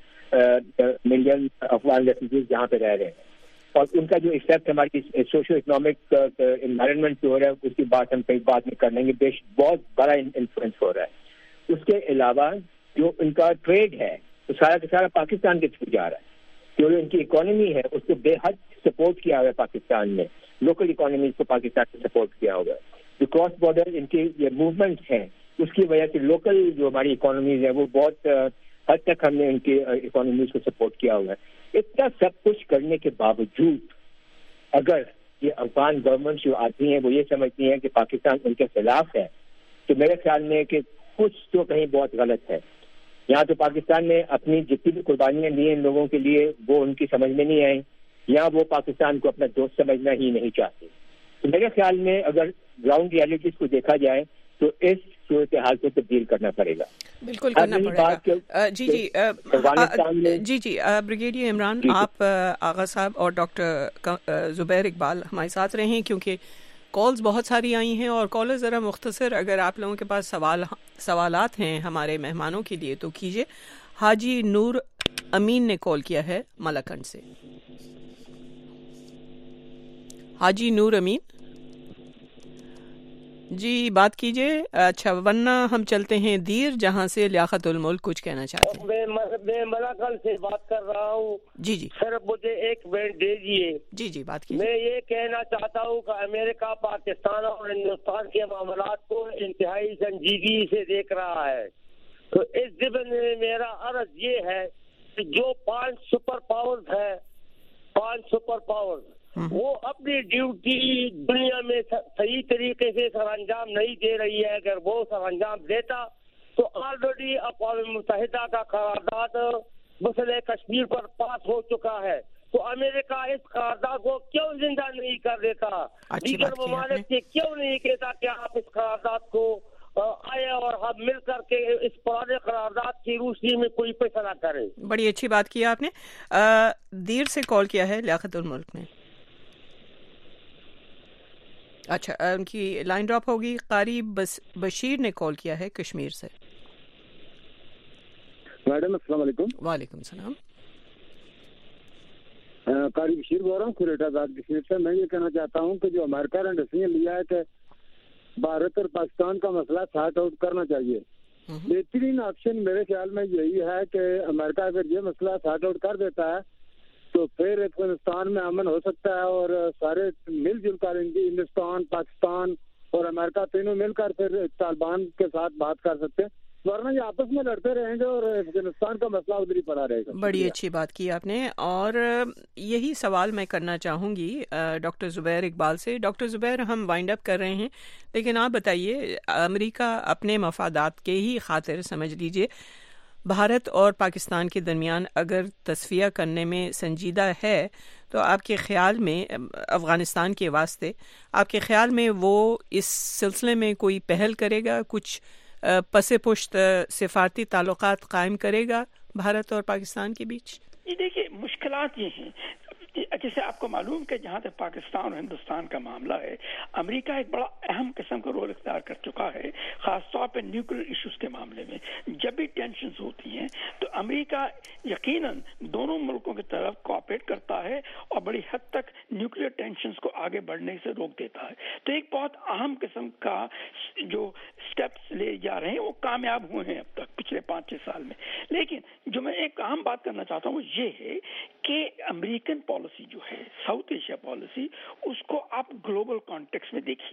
S2: मिलियन अफगान रेफ्यूजीज यहाँ पे रह रहे हैं, और उनका जो इफेक्ट हमारी सोशो इकोनॉमिक एनवायरनमेंट पे हो रहा है उसकी बात हम कई बात में कर लेंगे, बहुत बड़ा इन्फ्लुएंस हो रहा है। उसके अलावा जो इनका ट्रेड है तो सारा का सारा पाकिस्तान के थ्रू जा रहा है, जो इनकी इकोनॉमी है उसको बेहद सपोर्ट किया हुआ है पाकिस्तान ने, लोकल इकोनॉमी को पाकिस्तान ने सपोर्ट किया हुआ है। जो क्रॉस बॉर्डर इनके ये मूवमेंट्स हैं उसकी वजह से लोकल जो हमारी इकोनॉमीज है वो बहुत हद तक हमने उनकी इकोनॉमीज को सपोर्ट किया हुआ है। इतना सब कुछ करने के बावजूद अगर ये अफगान गवर्नमेंट जो आती हैं वो ये समझती हैं कि पाकिस्तान उनके खिलाफ है, तो मेरे ख्याल में कि कुछ तो कहीं बहुत गलत है। यहाँ तो पाकिस्तान ने अपनी जितनी भी कुर्बानियां दी इन लोगों के लिए वो उनकी समझ में नहीं आई, या वो पाकिस्तान को अपना दोस्त समझना ही नहीं चाहते। तो मेरे ख्याल में अगर ग्राउंड रियलिटीज को देखा जाए तो इस सूरत हाल को तब्दील करना पड़ेगा,
S1: बिल्कुल करना पड़ेगा। जी ब्रिगेडियर इमरान, आप आगा साहब और डॉक्टर जुबैर इकबाल हमारे साथ रहे हैं, क्योंकि कॉल्स बहुत सारी आई हैं और कॉलर ज़रा मुख्तसर अगर आप लोगों के पास सवालात हैं हमारे मेहमानों के लिए तो कीजिए। हाजी नूर अमीन ने कॉल किया है मलाकंड से। हाजी नूर अमीन जी बात कीजिए। अच्छा, वरना हम चलते हैं दीर, जहां से लियाकतुल मुल्क कुछ कहना चाहते हैं।
S9: मैं मलाकल से बात कर रहा हूँ।
S1: जी
S9: सर मुझे एक मिनट दीजिए।
S1: जी बात कीजिए।
S9: मैं ये कहना चाहता हूँ कि अमेरिका पाकिस्तान और हिंदुस्तान के मामलात को इंतहाई संजीदगी से देख रहा है। तो इस ज़िम्न में मेरा अर्ज ये है कि जो 5 सुपर पावर्स है, 5 सुपर पावर्स वो अपनी ड्यूटी दुनिया में सही तरीके से सरअंजाम नहीं दे रही है। अगर वो सरअंजाम देता तो ऑलरेडी अक़वाम मुत्तहिदा का करारदाद मसले कश्मीर पर पास हो चुका है। तो अमेरिका इस करारदाद को क्यों जिंदा नहीं कर देता, दीगर ममालिक से क्यों नहीं कहता कि आप इस करारदाद को आए और हम मिल करके इस पुराने करारदाद की रोशनी में कोई फैसला करें।
S1: बड़ी अच्छी बात की आपने। दीर से कॉल किया है लियाकतुल मुल्क ने। अच्छा, उनकी लाइन ड्रॉप होगी। कारी बशीर ने कॉल किया है कश्मीर से।
S10: मैडम अस्सलाम वालेकुम।
S1: वालेकुम सलाम।
S10: कारी बशीर बोल रहा हूँ कुरेटाबाद कश्मीर से। मैं ये कहना चाहता हूँ कि जो अमेरिका ने डिसीजन लिया है कि भारत और पाकिस्तान का मसला सॉर्ट आउट करना चाहिए, बेहतरीन ऑप्शन मेरे ख्याल में यही है कि अमेरिका अगर ये मसला सॉर्ट आउट कर देता है तो फिर अफगानिस्तान में अमन हो सकता है और सारे मिलजुल कर हिंदुस्तान, पाकिस्तान और अमेरिका तीनों मिलकर फिर तालिबान के साथ बात कर सकते हैं। ورنہ یہ آپس میں لڑتے رہیں گے اور افغانستان کا مسئلہ ادھر ہی پڑا رہے گا.
S1: بڑی اچھی بات کی آپ نے، اور یہی سوال میں کرنا چاہوں گی ڈاکٹر زبیر اقبال سے. ڈاکٹر زبیر، ہم وائنڈ اپ کر رہے ہیں، لیکن آپ بتائیے، امریکہ اپنے مفادات کے ہی خاطر سمجھ لیجئے بھارت اور پاکستان کے درمیان اگر تصفیہ کرنے میں سنجیدہ ہے، تو آپ کے خیال میں افغانستان کے واسطے آپ کے خیال میں وہ اس سلسلے میں کوئی پہل کرے گا، کچھ پس پشت سفارتی تعلقات قائم کرے گا بھارت اور پاکستان کے بیچ؟
S8: یہ دیکھیے مشکلات یہ ہیں، جیسے آپ کو معلوم کہ جہاں تک پاکستان اور ہندوستان کا معاملہ ہے، امریکہ ایک بڑا اہم قسم کا رول اختیار کر چکا ہے، خاص طور پہ نیوکلیر ایشوز کے معاملے میں. جب بھی ٹینشنز ہوتی ہیں تو امریکہ یقیناً دونوں ملکوں کی طرف کوآپریٹ کرتا ہے اور بڑی حد تک نیوکلیر ٹینشنز کو آگے بڑھنے سے روک دیتا ہے. تو ایک بہت اہم قسم کا جو سٹیپس لے جا رہے ہیں وہ کامیاب ہوئے ہیں اب تک پچھلے 5-6 سال میں. لیکن جو میں ایک اہم بات کرنا چاہتا ہوں وہ یہ ہے کہ امریکن پالیسی جو ہے، ساؤتھ ایشیا پالیسی، اس کو آپ گلوبل کانٹیکس میں دیکھیے.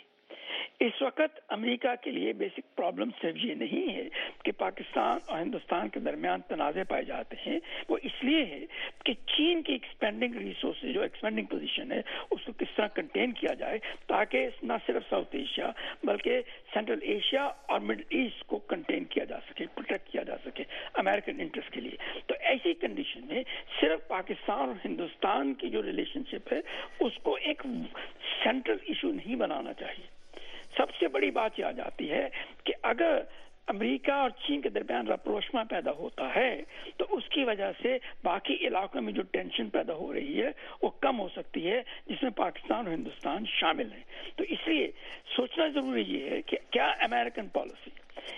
S8: اس وقت امریکہ کے لیے بیسک پرابلم صرف یہ نہیں ہے کہ پاکستان اور ہندوستان کے درمیان تنازع پائے جاتے ہیں، وہ اس لیے ہے کہ چین کی ایکسپینڈنگ ریسورسز، جو ایکسپینڈنگ پوزیشن ہے، اس کو کس طرح کنٹین کیا جائے تاکہ نہ صرف ساؤتھ ایشیا بلکہ سینٹرل ایشیا اور مڈل ایسٹ کو کنٹین کیا جا سکے، پروٹیکٹ کیا جا سکے امریکن انٹرسٹ کے لیے. تو ایسی کنڈیشن میں صرف پاکستان اور ہندوستان کی جو ریلیشن شپ ہے اس کو ایک سینٹرل ایشو نہیں بنانا چاہیے. سب سے بڑی بات یہ آ جاتی ہے کہ اگر امریکہ اور چین کے درمیان رپروشما پیدا ہوتا ہے تو اس کی وجہ سے باقی علاقوں میں جو ٹینشن پیدا ہو رہی ہے وہ کم ہو سکتی ہے، جس میں پاکستان اور ہندوستان شامل ہیں. تو اس لیے سوچنا ضروری یہ ہے کہ کیا امریکن پالیسی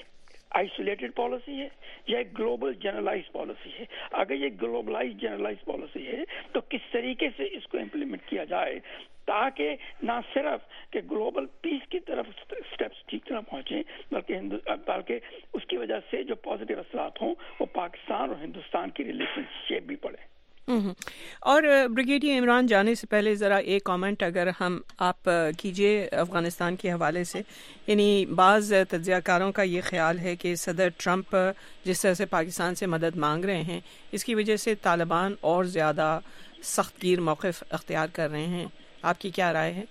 S8: آئسولیٹڈ پالیسی ہے یا ایک گلوبل جنرلائز پالیسی ہے. اگر یہ گلوبلائز جنرلائز پالیسی ہے تو کس طریقے سے اس کو امپلیمنٹ کیا جائے تاکہ نہ صرف کہ گلوبل پیس کی طرف سٹیپس ٹھیک طرح پہنچیں بلکہ اس کی وجہ سے جو پازیٹیو اثرات ہوں وہ پاکستان اور ہندوستان کی ریلیشن شپ بھی پڑے.
S1: اور بریگیڈیئر عمران جانے سے پہلے ذرا ایک کامنٹ اگر آپ کیجئے افغانستان کے حوالے سے. یعنی بعض تجزیہ کاروں کا یہ خیال ہے کہ صدر ٹرمپ جس طرح سے پاکستان سے مدد مانگ رہے ہیں اس کی وجہ سے طالبان اور زیادہ سخت گیر موقف اختیار کر رہے ہیں. آپ کی کیا رائے ہے؟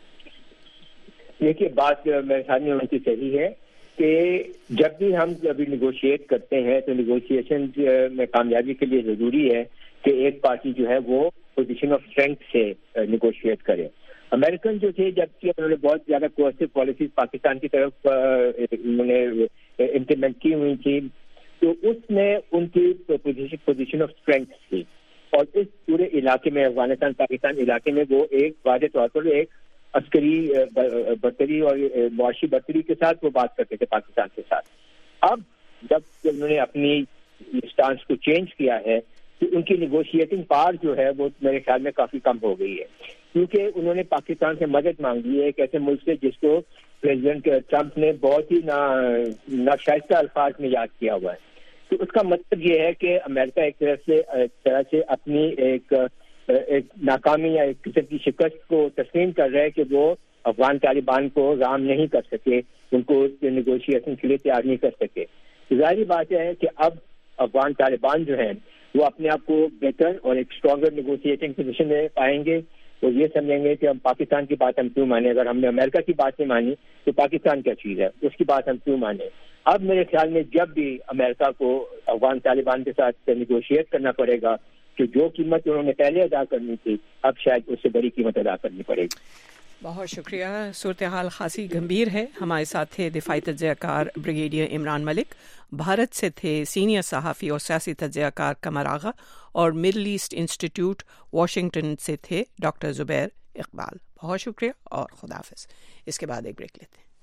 S2: دیکھیے بات میرے خیال میں ان کی صحیح ہے کہ جب بھی ہم ابھی نیگوشیٹ کرتے ہیں تو نیگوشیشن میں کامیابی کے لیے ضروری ہے کہ ایک پارٹی جو ہے وہ پوزیشن آف اسٹرینتھ سے نیگوشیٹ کرے. امریکن جو تھے جبکہ انہوں نے بہت زیادہ کوسٹو پالیسیز پاکستان کی طرف انہوں نے امپلیمنٹ کی ہوئی تھی تو اس میں ان کی پوزیشن آف اسٹرینتھ تھی اور اس پورے علاقے میں افغانستان پاکستان علاقے میں وہ ایک واضح طور پر ایک عسکری برتری اور معاشی برتری کے ساتھ وہ بات کرتے تھے پاکستان کے ساتھ. اب جب انہوں نے اپنی اسٹانس کو چینج کیا ہے تو ان کی نیگوشیٹنگ پاور جو ہے وہ میرے خیال میں کافی کم ہو گئی ہے کیونکہ انہوں نے پاکستان سے مدد مانگی ہے ایک ایسے ملک سے جس کو پریزیڈنٹ ٹرمپ نے بہت ہی ناشائستہ الفاظ میں یاد کیا ہوا ہے. تو اس کا مطلب یہ ہے کہ امریکہ ایک طرح سے اپنی ایک ناکامی یا ایک قسم کی شکست کو تسلیم کر رہا ہے کہ وہ افغان طالبان کو رام نہیں کر سکے، ان کو نیگوشیشن کے لیے تیار نہیں کر سکے. ظاہری بات ہے کہ اب افغان طالبان جو ہیں وہ اپنے آپ کو بہتر اور ایک اسٹرانگر نیگوشیٹنگ پوزیشن میں پائیں گے اور یہ سمجھیں گے کہ ہم پاکستان کی بات ہم کیوں مانیں. اگر ہم نے امریکہ کی بات نہیں مانی تو پاکستان کیا چیز ہے، اس کی بات ہم کیوں مانیں. اب میرے خیال میں جب بھی امریکہ کو افغان طالبان کے ساتھ نیگوشیٹ کرنا پڑے گا کہ جو قیمت انہوں نے پہلے ادا کرنی تھی اب شاید اس سے بڑی قیمت ادا کرنی پڑے گی.
S1: بہت شکریہ. صورتحال خاصی گمبھیر ہے. ہمارے ساتھ تھے دفاعی تجزیہ کار بریگیڈیئر عمران ملک، بھارت سے تھے سینئر صحافی اور سیاسی تجزیہ کار قمر آغا، اور مڈل ایسٹ انسٹیٹیوٹ واشنگٹن سے تھے ڈاکٹر زبیر اقبال. بہت شکریہ اور خدا حافظ. اس کے بعد ایک بریک لیتے ہیں.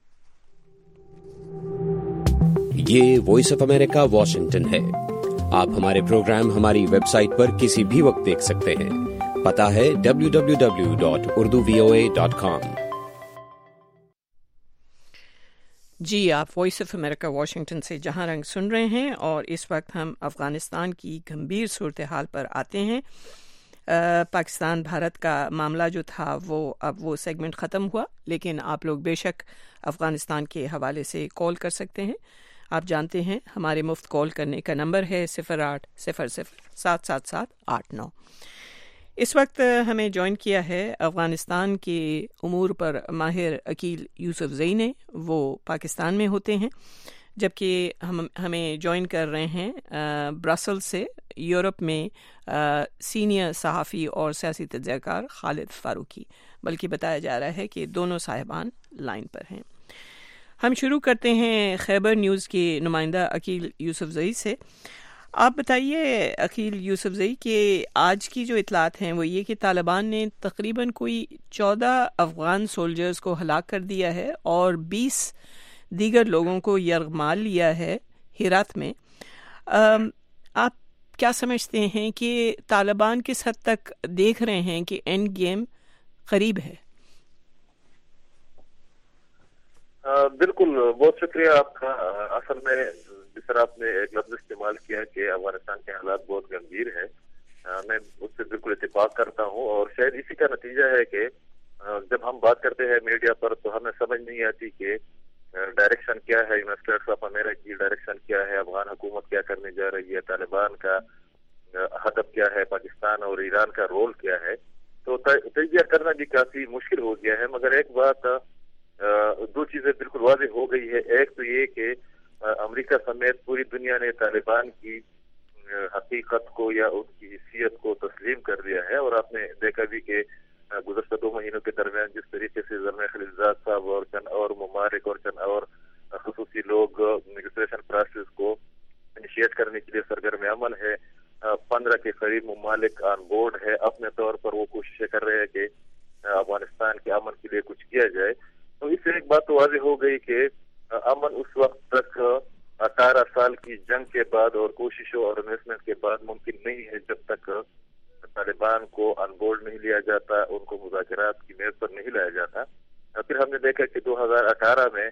S11: یہ وائس آف امریکہ واشنگٹن ہے. آپ ہمارے پروگرام ہماری ویب سائٹ پر کسی بھی وقت دیکھ سکتے ہیں. پتہ ہے www.urduvoa.com.
S1: جی، آپ وائس آف امریکہ واشنگٹن سے جہاں رنگ سن رہے ہیں، اور اس وقت ہم افغانستان کی گمبھیر صورتحال پر آتے ہیں. پاکستان بھارت کا معاملہ جو تھا اب وہ سیگمنٹ ختم ہوا، لیکن آپ لوگ بے شک افغانستان کے حوالے سے کال کر سکتے ہیں. آپ جانتے ہیں ہمارے مفت کال کرنے کا نمبر ہے 0800-777-889۔ اس وقت ہمیں جوائن کیا ہے افغانستان کے امور پر ماہر عقیل یوسف زئی نے، وہ پاکستان میں ہوتے ہیں، جبکہ ہمیں جوائن کر رہے ہیں برسل سے یورپ میں سینئر صحافی اور سیاسی تجزیہ کار خالد فاروقی، بلکہ بتایا جا رہا ہے کہ دونوں صاحبان لائن پر ہیں۔ ہم شروع کرتے ہیں خیبر نیوز کے نمائندہ عقیل یوسف زئی سے۔ آپ بتائیے عقیل یوسف زئی کہ آج کی جو اطلاعات ہیں وہ یہ کہ طالبان نے تقریباً کوئی 14 افغان سولجرز کو ہلاک کر دیا ہے اور 20 دیگر لوگوں کو یرغمال لیا ہے ہرات میں۔ آپ کیا سمجھتے ہیں کہ طالبان کس حد تک دیکھ رہے ہیں کہ اینڈ گیم قریب ہے؟
S12: بالکل، بہت شکریہ آپ کا۔ اصل میں جس طرح آپ نے ایک لفظ استعمال کیا کہ افغانستان کے حالات بہت گمبھیر ہیں، میں اس سے بالکل اتفاق کرتا ہوں، اور شاید اسی کا نتیجہ ہے کہ جب ہم بات کرتے ہیں میڈیا پر تو ہمیں سمجھ نہیں آتی کہ ڈائریکشن کیا ہے، یونائٹڈ اسٹیٹس آف امریکہ کی ڈائریکشن کیا ہے، افغان حکومت کیا کرنے جا رہی ہے، طالبان کا ہدف کیا ہے، پاکستان اور ایران کا رول کیا ہے۔ تو تجزیہ کرنا بھی کافی مشکل ہو گیا ہے، مگر ایک بات، دو چیزیں بالکل واضح ہو گئی ہے۔ ایک تو یہ کہ امریکہ سمیت پوری دنیا نے طالبان کی حقیقت کو یا ان کی حیثیت کو تسلیم کر دیا ہے، اور آپ نے دیکھا بھی کہ گزشتہ 2 مہینوں کے درمیان جس طریقے سے زلمے خلیلزاد صاحب اور چند اور ممالک اور چند اور خصوصی لوگ نیگوسیشن پروسیس کو انیشیٹ کرنے کے لیے سرگرم عمل ہے، 15 کے قریب ممالک آن بورڈ ہے، اپنے طور پر وہ کوششیں کر رہے ہیں کہ افغانستان کے امن کے لیے کچھ کیا جائے۔ تو اس سے ایک بات تو واضح ہو گئی کہ امن اس وقت تک 18 سال کی جنگ کے بعد اور کوششوں اور انویسٹمنٹ کے بعد ممکن نہیں ہے جب تک طالبان کو آن بورڈ نہیں لیا جاتا، ان کو مذاکرات کی میز پر نہیں لایا جاتا۔ پھر ہم نے دیکھا کہ 2018 میں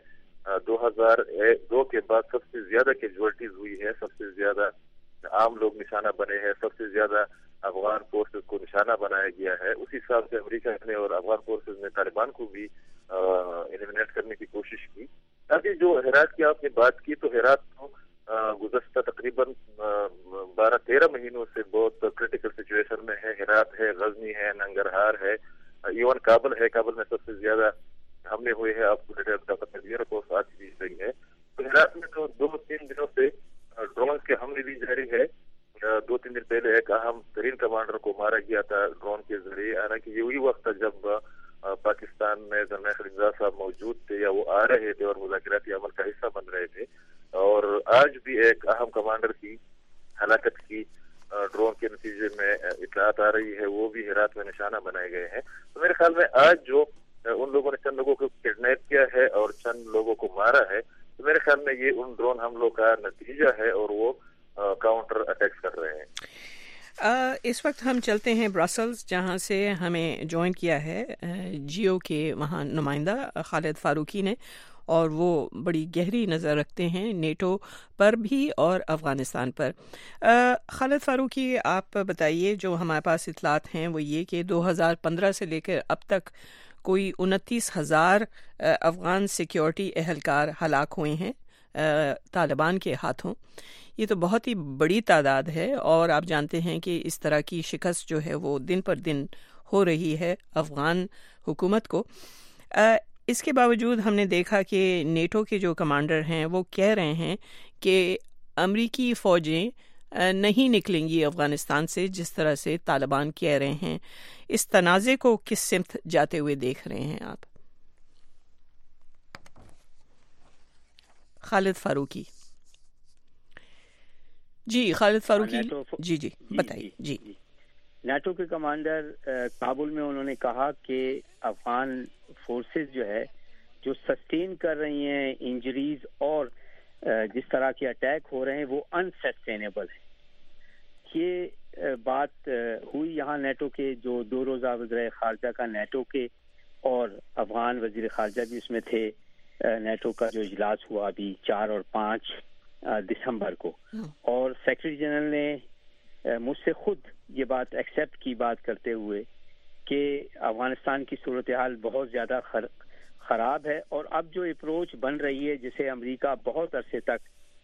S12: 2002 کے بعد سب سے زیادہ کیجوالٹیز ہوئی ہے، سب سے زیادہ عام لوگ نشانہ بنے ہیں، سب سے زیادہ افغان فورسز کو نشانہ بنایا گیا ہے۔ اسی حساب سے امریکہ نے اور افغان فورسز نے طالبان کو بھی ایلیمنیٹ کرنے کی کوشش کی۔ ابھی جو ہرات کی آپ نے بات کی، تو ہرات کو گزشتہ تقریباً 12-13 مہینوں سے بہت کرٹیکل سچویشن میں ہے۔ ہرات ہے، غزنی ہے، ننگرہار ہے، ایون کابل ہے۔ کابل میں سب سے زیادہ حملے ہوئے ہیں، آپ کو رپورٹ آج دی گئی ہے۔ تو ہرات میں تو 2-3 دنوں سے ڈرون کے حملے بھی جاری ہے۔ 2-3 دن پہلے ایک اہم ترین کمانڈر کو مارا گیا تھا ڈرون کے ذریعے، حالانکہ یہ وہی وقت تھا جب پاکستان میں زلمے خلیلزاد صاحب موجود تھے یا وہ آ رہے تھے اور مذاکراتی عمل کا حصہ بن رہے تھے۔ اور آج بھی ایک اہم کمانڈر کی ہلاکت کی ڈرون کے نتیجے میں اطلاعات آ رہی ہے، وہ بھی ہرات میں نشانہ بنائے گئے ہیں۔ تو میرے خیال میں آج جو ان لوگوں نے چند لوگوں کو کڈنیپ کیا ہے اور چند لوگوں کو مارا ہے، تو میرے خیال میں یہ ان ڈرون حملوں کا نتیجہ ہے اور وہ کاؤنٹر اٹیکس کر رہے ہیں۔
S1: اس وقت ہم چلتے ہیں برسلز، جہاں سے ہمیں جوائن کیا ہے جیو کے وہاں نمائندہ خالد فاروقی نے، اور وہ بڑی گہری نظر رکھتے ہیں نیٹو پر بھی اور افغانستان پر۔ خالد فاروقی، آپ بتائیے، جو ہمارے پاس اطلاعات ہیں وہ یہ کہ 2015 سے لے کر اب تک کوئی 29,000 افغان سیکیورٹی اہلکار ہلاک ہوئے ہیں طالبان کے ہاتھوں۔ یہ تو بہت ہی بڑی تعداد ہے، اور آپ جانتے ہیں کہ اس طرح کی شکست جو ہے وہ دن پر دن ہو رہی ہے افغان حکومت کو۔ اس کے باوجود ہم نے دیکھا کہ نیٹو کے جو کمانڈر ہیں وہ کہہ رہے ہیں کہ امریکی فوجیں نہیں نکلیں گی افغانستان سے، جس طرح سے طالبان کہہ رہے ہیں۔ اس تنازع کو کس سمت جاتے ہوئے دیکھ رہے ہیں آپ؟ خالد فاروقی جی، خالد فاروقی جی بتائیے۔ جی،
S13: نیٹو کے کمانڈر کابل میں انہوں نے کہا کہ افغان فورسز جو ہے جو سسٹین کر رہی ہیں انجریز اور جس طرح کے اٹیک ہو رہے ہیں وہ انسسٹینیبل ہے۔ یہ بات ہوئی یہاں نیٹو کے جو 2 روزہ وزیر خارجہ کا نیٹو کے اور افغان وزیر خارجہ بھی اس میں تھے، نیٹو کا جو اجلاس ہوا ابھی 4 اور 5 دسمبر کو، اور سیکرٹری جنرل نے مجھ سے خود یہ بات ایکسیپٹ کی بات کرتے ہوئے کہ افغانستان کی صورتحال بہت زیادہ خراب ہے، اور اب جو اپروچ بن رہی ہے جسے امریکہ بہت عرصے تک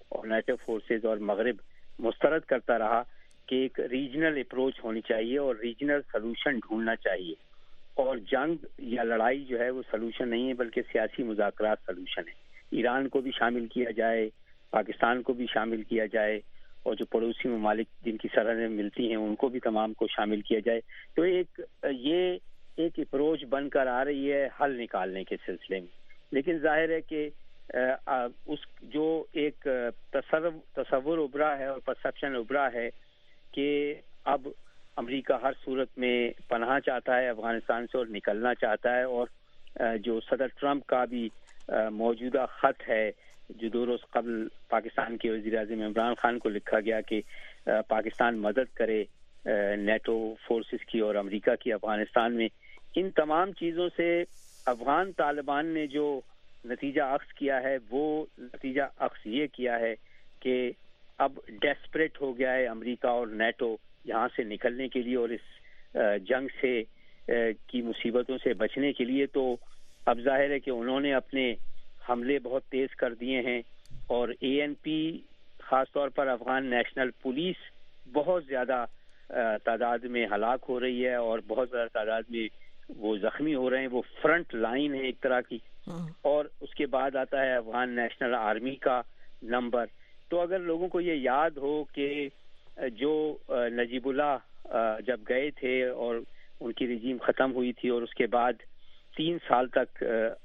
S13: اور نیٹو فورسز اور مغرب مسترد کرتا رہا کہ ایک ریجنل اپروچ ہونی چاہیے اور ریجنل سلوشن ڈھونڈنا چاہیے، اور جنگ یا لڑائی جو ہے وہ سلوشن نہیں ہے بلکہ سیاسی مذاکرات سلوشن ہے. ایران کو بھی شامل کیا جائے، پاکستان کو بھی شامل کیا جائے، اور جو پڑوسی ممالک جن کی سرحدیں ملتی ہیں ان کو بھی تمام کو شامل کیا جائے. تو یہ ایک اپروچ بن کر آ رہی ہے حل نکالنے کے سلسلے میں. لیکن ظاہر ہے کہ اس جو ایک تصور ابھرا ہے اور پرسپشن ابھرا ہے کہ اب امریکہ ہر صورت میں پناہ چاہتا ہے افغانستان سے اور نکلنا چاہتا ہے، اور جو صدر ٹرمپ کا بھی موجودہ خط ہے جو 2 روز قبل پاکستان کے وزیر اعظم عمران خان کو لکھا گیا کہ پاکستان مدد کرے نیٹو فورسز کی اور امریکہ کی افغانستان میں، ان تمام چیزوں سے افغان طالبان نے جو نتیجہ اخذ کیا ہے وہ نتیجہ اخذ یہ کیا ہے کہ اب ڈیسپریٹ ہو گیا ہے امریکہ اور نیٹو یہاں سے نکلنے کے لیے اور اس جنگ سے کی مصیبتوں سے بچنے کے لیے. تو اب ظاہر ہے کہ انہوں نے اپنے حملے بہت تیز کر دیے ہیں، اور ANP خاص طور پر افغان نیشنل پولیس بہت زیادہ تعداد میں ہلاک ہو رہی ہے اور بہت زیادہ تعداد میں وہ زخمی ہو رہے ہیں. وہ فرنٹ لائن ہے ایک طرح کی. اور اس کے بعد آتا ہے افغان نیشنل آرمی کا نمبر. تو اگر لوگوں کو یہ یاد ہو کہ جو نجیب اللہ جب گئے تھے اور ان کی رجیم ختم ہوئی تھی اور اس کے بعد 3 سال تک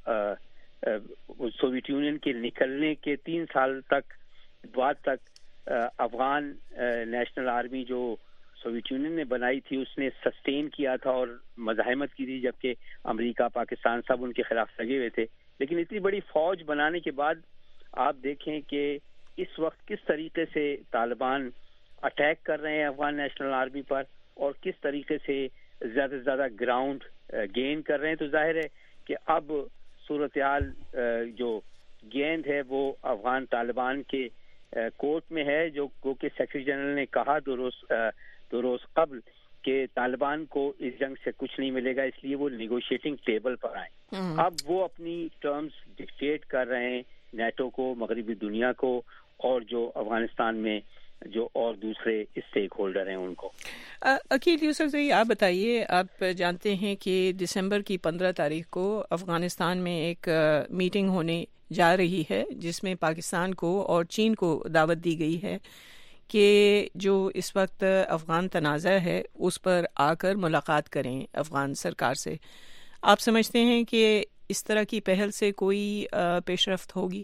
S13: سوویت یونین کے نکلنے کے 3 سال بعد تک افغان نیشنل آرمی جو سوویت یونین نے بنائی تھی اس نے سسٹین کیا تھا اور مزاحمت کی تھی، جبکہ امریکہ پاکستان سب ان کے خلاف لگے ہوئے تھے. لیکن اتنی بڑی فوج بنانے کے بعد آپ دیکھیں کہ اس وقت کس طریقے سے طالبان اٹیک کر رہے ہیں افغان نیشنل آرمی پر اور کس طریقے سے زیادہ سے زیادہ گراؤنڈ گین کر رہے ہیں. تو ظاہر ہے کہ اب صورتحال جو گیند ہے وہ افغان طالبان کے کورٹ میں ہے، جو کہ سیکرٹری جنرل نے کہا 2 روز قبل کہ طالبان کو اس جنگ سے کچھ نہیں ملے گا، اس لیے وہ نیگوشیٹنگ ٹیبل پر آئیں. اب وہ اپنی ٹرمز ڈکٹیٹ کر رہے ہیں نیٹو کو، مغربی دنیا کو، اور جو افغانستان میں جو اور دوسرے اسٹیک ہولڈر ہیں ان کو.
S1: عقیل یوسف زئی، آپ بتائیے، آپ جانتے ہیں کہ دسمبر کی 15 تاریخ کو افغانستان میں ایک میٹنگ ہونے جا رہی ہے جس میں پاکستان کو اور چین کو دعوت دی گئی ہے کہ جو اس وقت افغان تنازع ہے اس پر آ کر ملاقات کریں افغان سرکار سے. آپ سمجھتے ہیں کہ اس طرح کی پہل سے کوئی پیش رفت ہوگی؟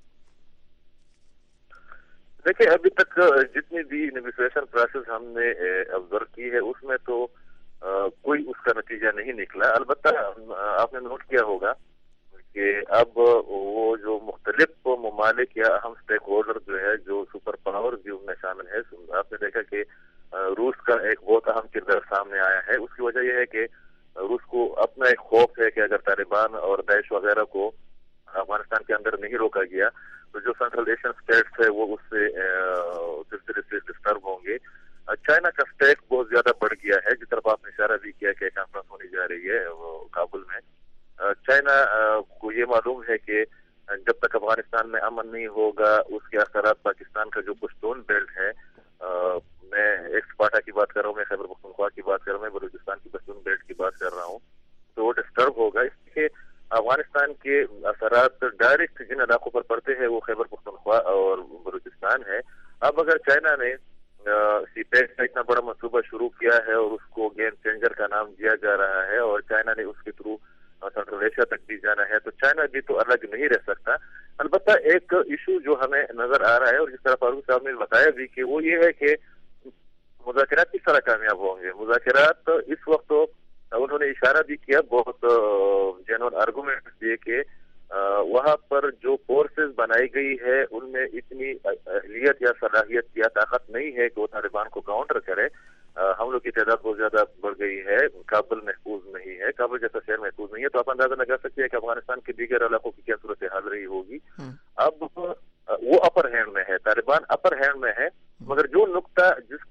S12: دیکھیں، ابھی تک جتنی بھی نیگوشیشن پروسیس ہم نے آبزرو کی ہے اس میں تو کوئی اس کا نتیجہ نہیں نکلا. البتہ آپ نے نوٹ کیا ہوگا کہ اب وہ جو مختلف ممالک یا اہم اسٹیک ہولڈر جو ہے جو سپر پاور بھی ان میں شامل ہے، آپ نے دیکھا کہ روس کا ایک بہت اہم کردار سامنے آیا ہے. اس کی وجہ یہ ہے کہ روس کو اپنا ایک خوف ہے کہ اگر طالبان اور داعش وغیرہ کو افغانستان کے اندر نہیں روکا گیا تو جو سینٹرل ایشین اسٹیٹس ہے وہ اس سے سلسلے سے ڈسٹرب ہوں گے. چائنا کا اسٹیک بہت زیادہ بڑھ گیا ہے، جس طرف آپ نے اشارہ بھی کیا کہ کانفرنس ہونے جا رہی ہے وہ کابل میں. چائنا کو یہ معلوم ہے کہ جب تک افغانستان میں امن نہیں ہوگا اس کے اثرات پاکستان کا جو پشتون بیلٹ ہے، میں ایکسپارٹا کی بات کر رہا ہوں، میں خیبر پختونخوا کی بات کر رہا ہوں، میں بلوچستان کی پشتون بیلٹ کی بات کر رہا ہوں، تو وہ ڈسٹرب ہوگا. اس لیے افغانستان کے اثرات ڈائریکٹ جن علاقوں پر پڑتے ہیں وہ خیبر پختونخوا اور بلوچستان ہے. اب اگر چائنا نے سی پیک کا اتنا بڑا منصوبہ شروع کیا ہے اور اس کو گیم چینجر کا نام دیا جا رہا ہے اور چائنا نے اس کے تھرو سینٹرل ایشیا تک بھی جانا ہے، تو چائنا بھی تو الگ نہیں رہ سکتا. البتہ ایک ایشو جو ہمیں نظر آ رہا ہے اور جس طرح فاروق صاحب نے بتایا بھی کہ وہ یہ ہے کہ مذاکرات کس طرح کامیاب ہوں گے. مذاکرات اس وقت انہوں نے اشارہ بھی کیا، بہت جینوئن آرگومنٹ دیے کہ وہاں پر جو فورسز بنائی گئی ہے ان میں اتنی اہلیت یا صلاحیت یا طاقت نہیں ہے کہ وہ طالبان کو کاؤنٹر کرے. ہم لوگ کی تعداد بہت زیادہ بڑھ گئی ہے، کابل محفوظ نہیں ہے، کابل جیسا شہر محفوظ نہیں ہے، تو آپ اندازہ لگا سکتے ہیں کہ افغانستان کے دیگر علاقوں کی کیا صورتحال رہی ہوگی. اب وہ اپر ہینڈ میں ہے، طالبان اپر ہینڈ میں ہے، مگر جو نقطہ جس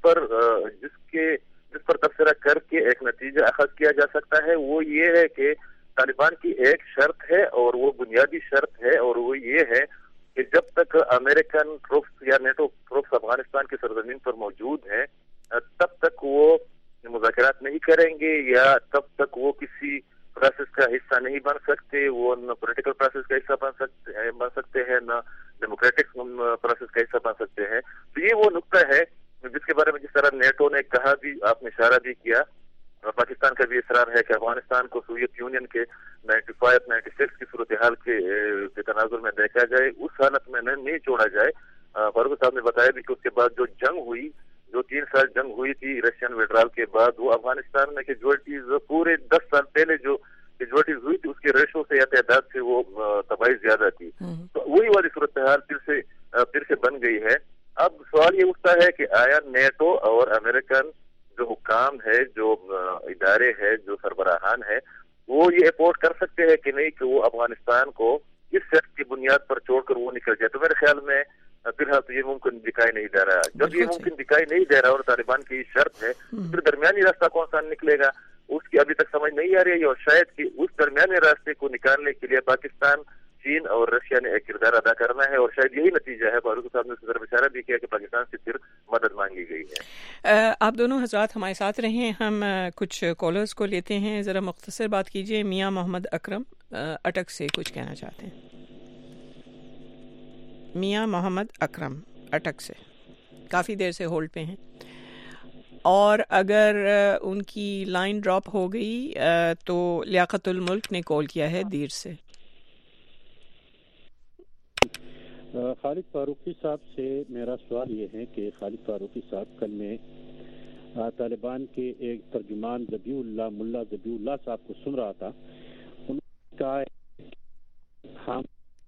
S12: پر تبصرہ کر کے ایک نتیجہ اخذ کیا جا سکتا ہے وہ یہ ہے کہ طالبان کی ایک شرط ہے اور وہ بنیادی شرط ہے، اور وہ یہ ہے کہ جب تک امریکن ٹروپس یا نیٹو ٹروپس افغانستان کی سرزمین پر موجود ہیں تب تک وہ مذاکرات نہیں کریں گے یا تب تک وہ کسی پروسیس کا حصہ نہیں بن سکتے. وہ نہ پولیٹیکل پروسیس کا حصہ بن سکتے ہیں نہ ڈیموکریٹک پروسیس کا حصہ بن سکتے ہیں. تو یہ وہ نقطہ ہے جس کے بارے میں جس طرح نیٹو نے کہا بھی, آپ نے اشارہ بھی کیا, پاکستان کا بھی اصرار ہے کہ افغانستان کو سوویت یونین کے 95-96 کی صورتحال کے تناظر میں دیکھا جائے, اس حالت میں نہیں چھوڑا جائے. فاروق صاحب نے بتایا بھی کہ اس کے بعد جو جنگ ہوئی, جو 3 سال جنگ ہوئی تھی رشین وڈرال کے بعد, وہ افغانستان میں کیجوالٹیز پورے 10 سال پہلے جو کیجوالٹیز ہوئی تھی اس کے ریشو سے یا تعداد سے وہ تباہی زیادہ تھی. تو وہی والی صورتحال پھر سے بن گئی ہے. اب سوال یہ اٹھتا ہے کہ آیا نیٹو اور امریکن جو حکام ہے, جو ادارے ہیں, جو سربراہان ہے, وہ یہ افورڈ کر سکتے ہیں کہ نہیں کہ وہ افغانستان کو اس سیٹ کی بنیاد پر چھوڑ کر وہ نکل جائے. تو میرے خیال میں فی الحال تو یہ ممکن دکھائی نہیں دے رہا. جب یہ ممکن دکھائی نہیں دے رہا اور طالبان کی شرط ہے, پھر درمیانی راستہ کون سا نکلے گا اس کی ابھی تک سمجھ نہیں آ رہی ہے. اور شاید کہ اس درمیانی راستے کو نکالنے کے لیے پاکستان, چین اور رشیا نے ایک کردار ادا کرنا ہے, اور شاید یہی نتیجہ ہے. فاروق صاحب نے اس کی طرف اشارہ بھی کیا کہ پاکستان سے پھر مدد مانگی گئی ہے.
S1: آپ دونوں حضرات ہمارے ساتھ رہیں, ہم کچھ کالرز کو لیتے ہیں. ذرا مختصر بات کیجیے. میاں محمد اکرم اٹک سے کچھ کہنا چاہتے ہیں. میاں محمد اکرم اٹک سے کافی دیر سے ہولڈ پہ ہیں, اور اگر ان کی لائن ڈراپ ہو گئی تو لیاقت الملک نے کال کیا ہے دیر سے.
S14: خالد فاروقی صاحب سے میرا سوال یہ ہے کہ خالد فاروقی صاحب, کل میں طالبان کے ایک ترجمان ملا ذبیح اللہ صاحب کو سن رہا تھا. انہوں نے کہا ہم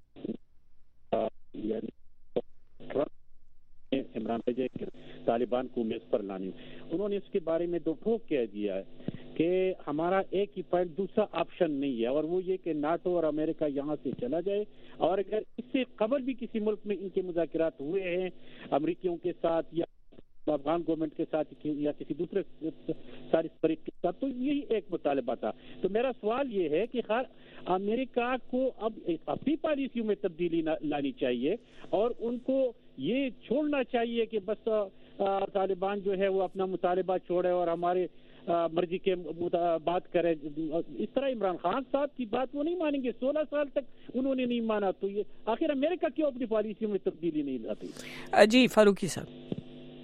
S14: عمران بھیجے طالبان کو میز پر لانی. انہوں نے اس کے بارے میں 2 ٹوک کہہ دیا ہے کہ ہمارا ایک ہی پوائنٹ, دوسرا آپشن نہیں ہے, اور وہ یہ کہ ناٹو اور امریکہ یہاں سے چلا جائے, اور اگر اس سے قبل بھی کسی ملک میں ان کے مذاکرات ہوئے ہیں امریکیوں کے ساتھ یا افغان گورنمنٹ کے ساتھ یا کسی دوسرے سارے فریق کے ساتھ, تو یہی ایک مطالبہ تھا. تو میرا سوال یہ ہے کہ امریکہ کو اب اپنی پالیسیوں میں تبدیلی لانی چاہیے, اور ان کو یہ چھوڑنا چاہیے کہ بس طالبان جو ہے وہ اپنا مطالبہ چھوڑے اور ہمارے مرضی کے بات کرے. اس طرح عمران خان صاحب کی بات وہ نہیں مانیں گے. 16 سال تک انہوں نے نہیں مانا, تو یہ آخر امریکہ کیوں اپنی پالیسیوں میں تبدیلی نہیں لاتی؟
S1: جی فاروقی صاحب.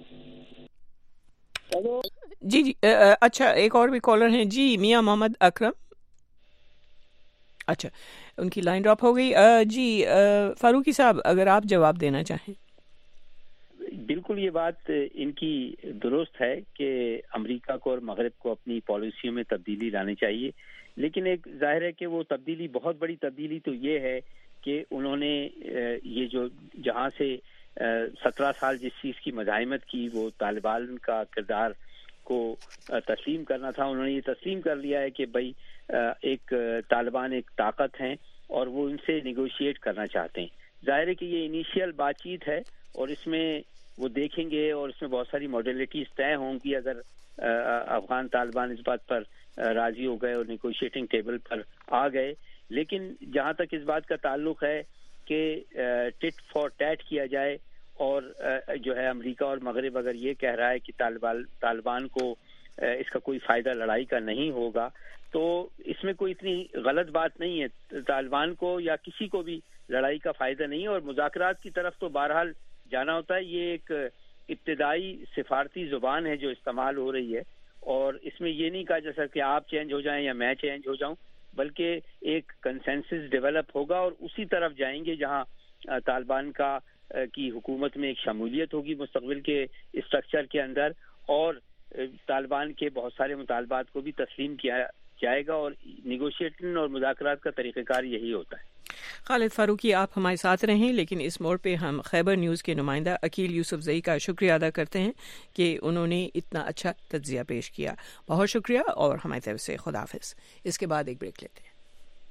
S1: جی اچھا, ایک اور بھی کالر ہیں. جی میاں محمد اکرم. اچھا, ان کی لائن ڈراپ ہو گئی. جی فاروقی صاحب, اگر آپ جواب دینا چاہیں.
S13: بالکل یہ بات ان کی درست ہے کہ امریکہ کو اور مغرب کو اپنی پالیسیوں میں تبدیلی لانی چاہیے, لیکن ایک ظاہر ہے کہ وہ تبدیلی, بہت بڑی تبدیلی تو یہ ہے کہ انہوں نے یہ جو جہاں سے 17 سال جس چیز کی مزاحمت کی, وہ طالبان کا کردار کو تسلیم کرنا تھا, انہوں نے یہ تسلیم کر لیا ہے کہ بھائی ایک طالبان ایک طاقت ہیں اور وہ ان سے نیگوشیٹ کرنا چاہتے ہیں. ظاہر ہے کہ یہ انیشیل بات چیت ہے اور اس میں وہ دیکھیں گے اور اس میں بہت ساری ماڈیلٹیز طے ہوں گی. اگر افغان طالبان اس بات پر راضی ہو گئے اور نیگوشیٹنگ ٹیبل پر آ گئے, لیکن جہاں تک اس بات کا تعلق ہے کہ ٹٹ فار ٹیٹ کیا جائے اور جو ہے امریکہ اور مغرب اگر یہ کہہ رہا ہے کہ طالبان کو اس کا کوئی فائدہ لڑائی کا نہیں ہوگا, تو اس میں کوئی اتنی غلط بات نہیں ہے. طالبان کو یا کسی کو بھی لڑائی کا فائدہ نہیں ہے, اور مذاکرات کی طرف تو بہرحال جانا ہوتا ہے. یہ ایک ابتدائی سفارتی زبان ہے جو استعمال ہو رہی ہے, اور اس میں یہ نہیں کہا جا سکتا کہ آپ چینج ہو جائیں یا میں چینج ہو جاؤں, بلکہ ایک کنسنسس ڈیولپ ہوگا اور اسی طرف جائیں گے جہاں طالبان کی حکومت میں ایک شمولیت ہوگی مستقبل کے اسٹرکچر کے اندر, اور طالبان کے بہت سارے مطالبات کو بھی تسلیم کیا جائے گا, اور نیگوشیشن اور مذاکرات کا طریقہ کار یہی ہوتا ہے.
S1: خالد فاروقی, آپ ہمارے ساتھ رہیں, لیکن اس موڑ پہ ہم خیبر نیوز کے نمائندہ عقیل یوسف زئی کا شکریہ ادا کرتے ہیں کہ انہوں نے اتنا اچھا تجزیہ پیش کیا. بہت شکریہ, اور ہماری طرف سے خدا حافظ. اس کے بعد ایک بریک لیتے ہیں.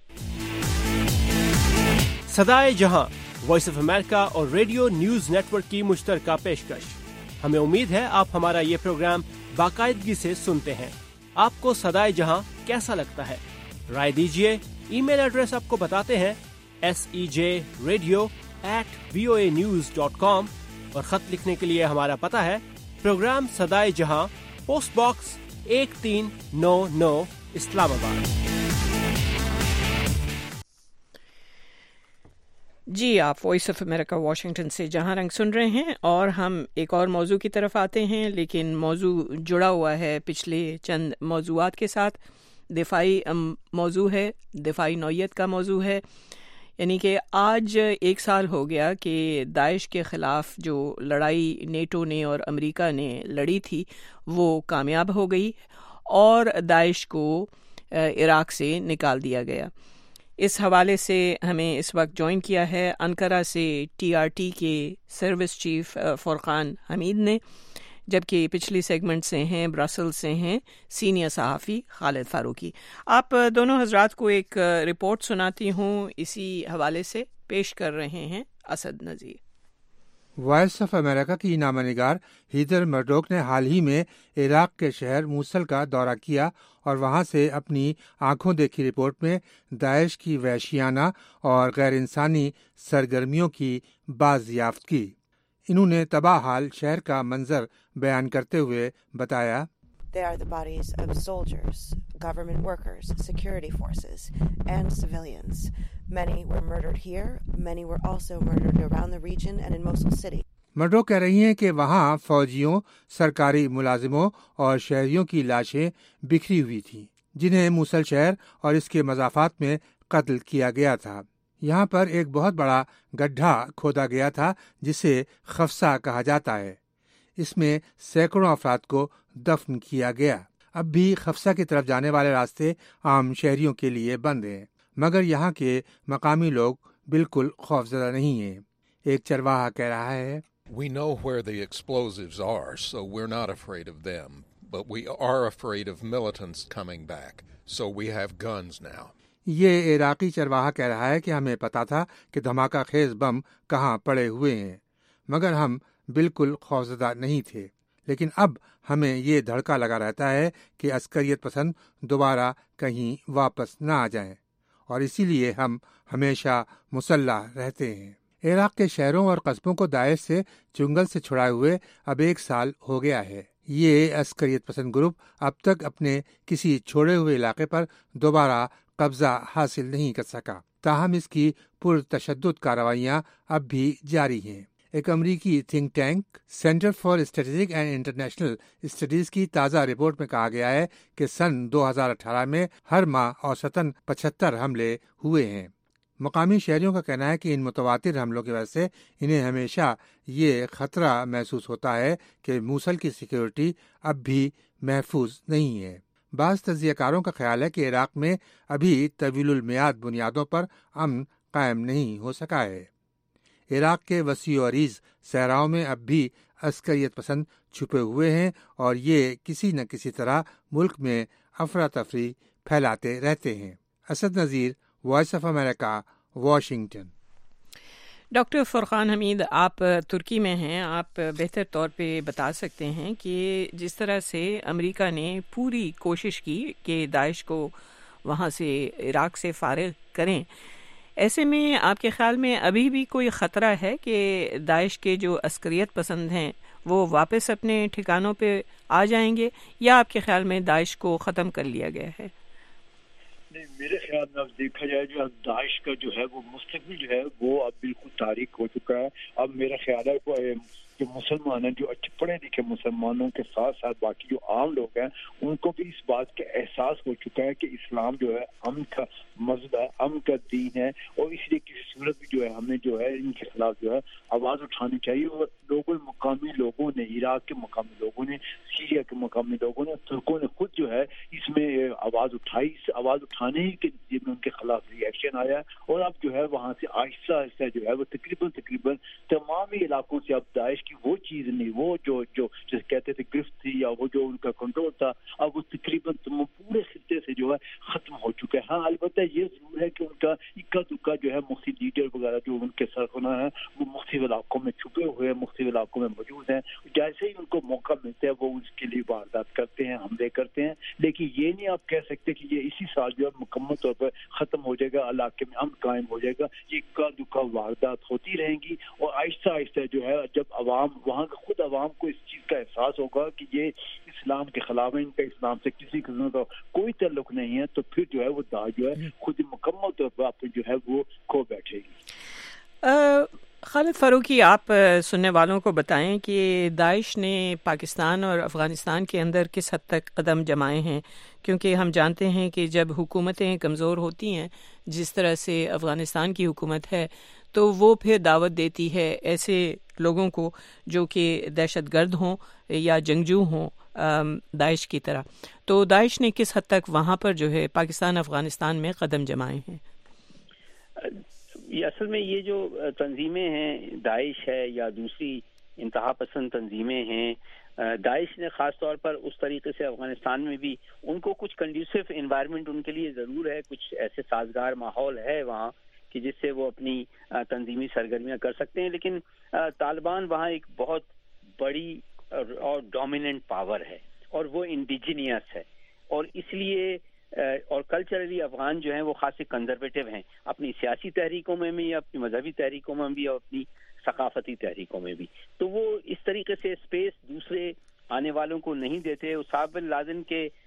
S5: صدائے جہاں وائس آف امریکہ اور ریڈیو نیوز نیٹ ورک کی مشترکہ پیشکش. ہمیں امید ہے آپ ہمارا یہ پروگرام باقاعدگی سے سنتے ہیں. آپ کو صدائے جہاں کیسا لگتا ہے؟ رائے دیجیے. ای میل ایڈریس آپ کو بتاتے ہیں, sejradio@voanews.com, اور خط لکھنے کے لیے ہمارا پتہ ہے پروگرام صدائے جہاں، پوسٹ باکس 1399 اسلام آباد۔
S1: جی، آپ وائس آف امریکہ واشنگٹن سے جہاں رنگ سن رہے ہیں، اور ہم ایک اور موضوع کی طرف آتے ہیں، لیکن موضوع جڑا ہوا ہے پچھلے چند موضوعات کے ساتھ۔ دفاعی موضوع ہے، دفاعی نوعیت کا موضوع ہے، یعنی کہ آج 1 سال ہو گیا کہ داعش کے خلاف جو لڑائی نیٹو نے اور امریکہ نے لڑی تھی وہ کامیاب ہو گئی اور داعش کو عراق سے نکال دیا گیا۔ اس حوالے سے ہمیں اس وقت جوائن کیا ہے انقرہ سے TRT کے سروس چیف فرقان حمید نے، جبکہ پچھلی سیگمنٹ سے ہیں برسل سے ہیں سینئر صحافی خالد فاروقی۔ آپ دونوں حضرات کو ایک رپورٹ سناتی ہوں، اسی حوالے سے پیش کر رہے ہیں Asad Nazir.
S15: Voice of America کی نامہ نگار ہیدر مرڈوک نے حال ہی میں عراق کے شہر موصل کا دورہ کیا اور وہاں سے اپنی آنکھوں دیکھی رپورٹ میں داعش کی وحشیانہ اور غیر انسانی سرگرمیوں کی بازیافت کی۔ انہوں نے تباہ حال شہر کا منظر بیان کرتے ہوئے بتایا،
S16: They are the bodies of soldiers, government workers, security forces, and civilians. Many were murdered here. Many were also murdered around the region and in Mosul city.
S15: مرڈو کہہ رہی ہیں کہ وہاں فوجیوں، سرکاری ملازموں اور شہریوں کی لاشیں بکھری ہوئی تھیں، جنہیں موصل شہر اور اس کے مضافات میں قتل کیا گیا تھا۔ یہاں پر ایک بہت بڑا گڈھا کھودا گیا تھا جسے خفصہ کہا جاتا ہے۔ اس میں سینکڑوں افراد کو دفن کیا گیا۔ اب بھی خفصہ کی طرف جانے والے راستے عام شہریوں کے لیے بند ہیں، مگر یہاں کے مقامی لوگ بالکل خوفزدہ نہیں ہیں۔ ایک چرواہا کہہ رہا ہے،
S17: We know where the explosives are, so we're not afraid of them, but we are afraid of militants coming back, so we have guns now.
S15: یہ عراقی چرواہا کہہ رہا ہے کہ ہمیں پتا تھا کہ دھماکہ خیز بم کہاں پڑے ہوئے ہیں، مگر ہم بالکل خوفزدہ نہیں تھے، لیکن اب ہمیں یہ دھڑکا لگا رہتا ہے کہ عسکریت پسند دوبارہ کہیں واپس نہ آ جائیں، اور اسی لیے ہم ہمیشہ مسلح رہتے ہیں۔ عراق کے شہروں اور قصبوں کو داعش سے چنگل سے چھڑائے ہوئے اب 1 سال ہو گیا ہے۔ یہ عسکریت پسند گروپ اب تک اپنے کسی چھوڑے ہوئے علاقے پر دوبارہ قبضہ حاصل نہیں کر سکا، تاہم اس کی پرتشدد کارروائیاں اب بھی جاری ہیں۔ ایک امریکی think tank Center for Strategic and International Studies کی تازہ رپورٹ میں کہا گیا ہے کہ سن 2018 میں ہر ماہ اوسطاً 75 حملے ہوئے ہیں۔ مقامی شہریوں کا کہنا ہے کہ ان متواتر حملوں کی وجہ سے انہیں ہمیشہ یہ خطرہ محسوس ہوتا ہے کہ موصل کی سیکیورٹی اب بھی محفوظ نہیں ہے۔ بعض تجزیہ کاروں کا خیال ہے کہ عراق میں ابھی طویل المیعاد بنیادوں پر امن قائم نہیں ہو سکا ہے۔ عراق کے وسیع و عریض صحراؤں میں اب بھی عسکریت پسند چھپے ہوئے ہیں اور یہ کسی نہ کسی طرح ملک میں افراتفری پھیلاتے رہتے ہیں۔ Asad Nazir, Voice of America, Washington.
S1: Doctor Furqan Hameed, آپ ترکی میں ہیں، آپ بہتر طور پہ بتا سکتے ہیں کہ جس طرح سے امریکہ نے پوری کوشش کی کہ داعش کو وہاں سے عراق سے فارغ کریں، ایسے میں آپ کے خیال میں ابھی بھی کوئی خطرہ ہے کہ داعش کے جو عسکریت پسند ہیں وہ واپس اپنے ٹھکانوں پہ آ جائیں گے، یا آپ کے خیال میں داعش کو ختم کر لیا گیا ہے؟
S18: نہیں، میرے خیال میں اب دیکھا جائے جو داعش کا جو ہے وہ مستقبل جو ہے وہ اب بالکل تاریک ہو چکا ہے۔ اب میرا خیال ہے جو مسلمان ہیں، جو اچھے پڑھے لکھے مسلمانوں کے ساتھ ساتھ باقی جو عام لوگ ہیں، ان کو بھی اس بات کا احساس ہو چکا ہے کہ اسلام جو ہے امن کا مذہب ہے، امن کا دین ہے، اور اس لیے کسی صورت بھی جو ہے ہمیں جو ہے ان کے خلاف جو ہے آواز اٹھانی چاہیے۔ اور مقامی لوگوں نے، عراق کے مقامی لوگوں نے، سیریا کے مقامی لوگوں نے، ترکوں نے خود جو ہے اس میں آواز اٹھائی۔ اس آواز اٹھانے کے نتیجے میں ان کے خلاف ری ایکشن آیا، اور اب جو ہے وہاں سے آہستہ آہستہ جو ہے وہ تقریباً تمام علاقوں سے اب داعش کی وہ چیز نہیں، وہ جو جیسے کہتے تھے گرفت تھی یا وہ جو ان کا کنٹرول تھا، اب وہ تقریباً پورے خطے سے جو ہے ختم ہو چکا ہے۔ ہاں، البتہ یہ ضرور ہے کہ ان کا اکا دکا جو ہے مختلف لیڈر وغیرہ جو ان کے سرغنہ ہیں وہ مختلف मुख्तलिफ इलाकों में छुपे हुए, मुख्तलिफ इलाकों में मौजूद हैं। जैसे ही उनको मौका मिलता है वो उसके लिए वारदात करते हैं, हमले करते हैं। लेकिन ये नहीं आप कह सकते कि ये इसी साल जो है मुकम्मल तौर पर ख़त्म हो जाएगा, इलाके में अमन कायम हो जाएगा। ये इक्का दुक्का वारदात होती रहेंगी और आहिस्ता आहिस्ता जो है जब अवाम, वहाँ का खुद अवाम को इस चीज़ का एहसास होगा कि ये इस्लाम के खिलाफ है, इनका इस्लाम से किसी किस्म का कोई ताल्लुक नहीं है, तो फिर जो है वो दाग जो है खुद मुकम्मल तौर पर आप जो है वो खो बैठेगी।
S1: खालिद फारूकी, आप सुनने वालों को बताएं कि दाइश ने पाकिस्तान और अफ़गानिस्तान के अंदर किस हद तक कदम जमाए हैं, क्योंकि हम जानते हैं कि जब हुकूमतें कमज़ोर होती हैं, जिस तरह से अफ़गानिस्तान की हुकूमत है, तो वो फिर दावत देती है ऐसे लोगों को जो कि दहशतगर्द हों या जंगजू हों दाइश की तरह। तो दाइश ने किस हद तक वहाँ पर जो है पाकिस्तान अफ़गानिस्तान में कदम जमाए हैं?
S13: ये असल में ये जो तंजीमें हैं, दाइश है या दूसरी इंतहा पसंद तंजीमें हैं, दाइश ने ख़ास तौर पर उस तरीके से अफ़गानिस्तान में भी उनको कुछ कंड्यूसिव इन्वायरमेंट उनके लिए ज़रूर है, कुछ ऐसे साजगार माहौल है वहाँ कि जिससे वो अपनी तंजीमी सरगर्मियाँ कर सकते हैं। लेकिन तालिबान वहाँ एक बहुत बड़ी और डोमिनेंट पावर है और वो इंडिजिनियस है, और इसलिए और कल्चरली अफगान जो हैं वो खासी कंजर्वेटिव हैं अपनी सियासी तहरीकों में भी, अपनी मजहबी तहरीकों में भी और अपनी सकाफती तहरीकों में भी। तो वो इस तरीके से स्पेस दूसरे आने वालों को नहीं देते। उसामा बिन लादेन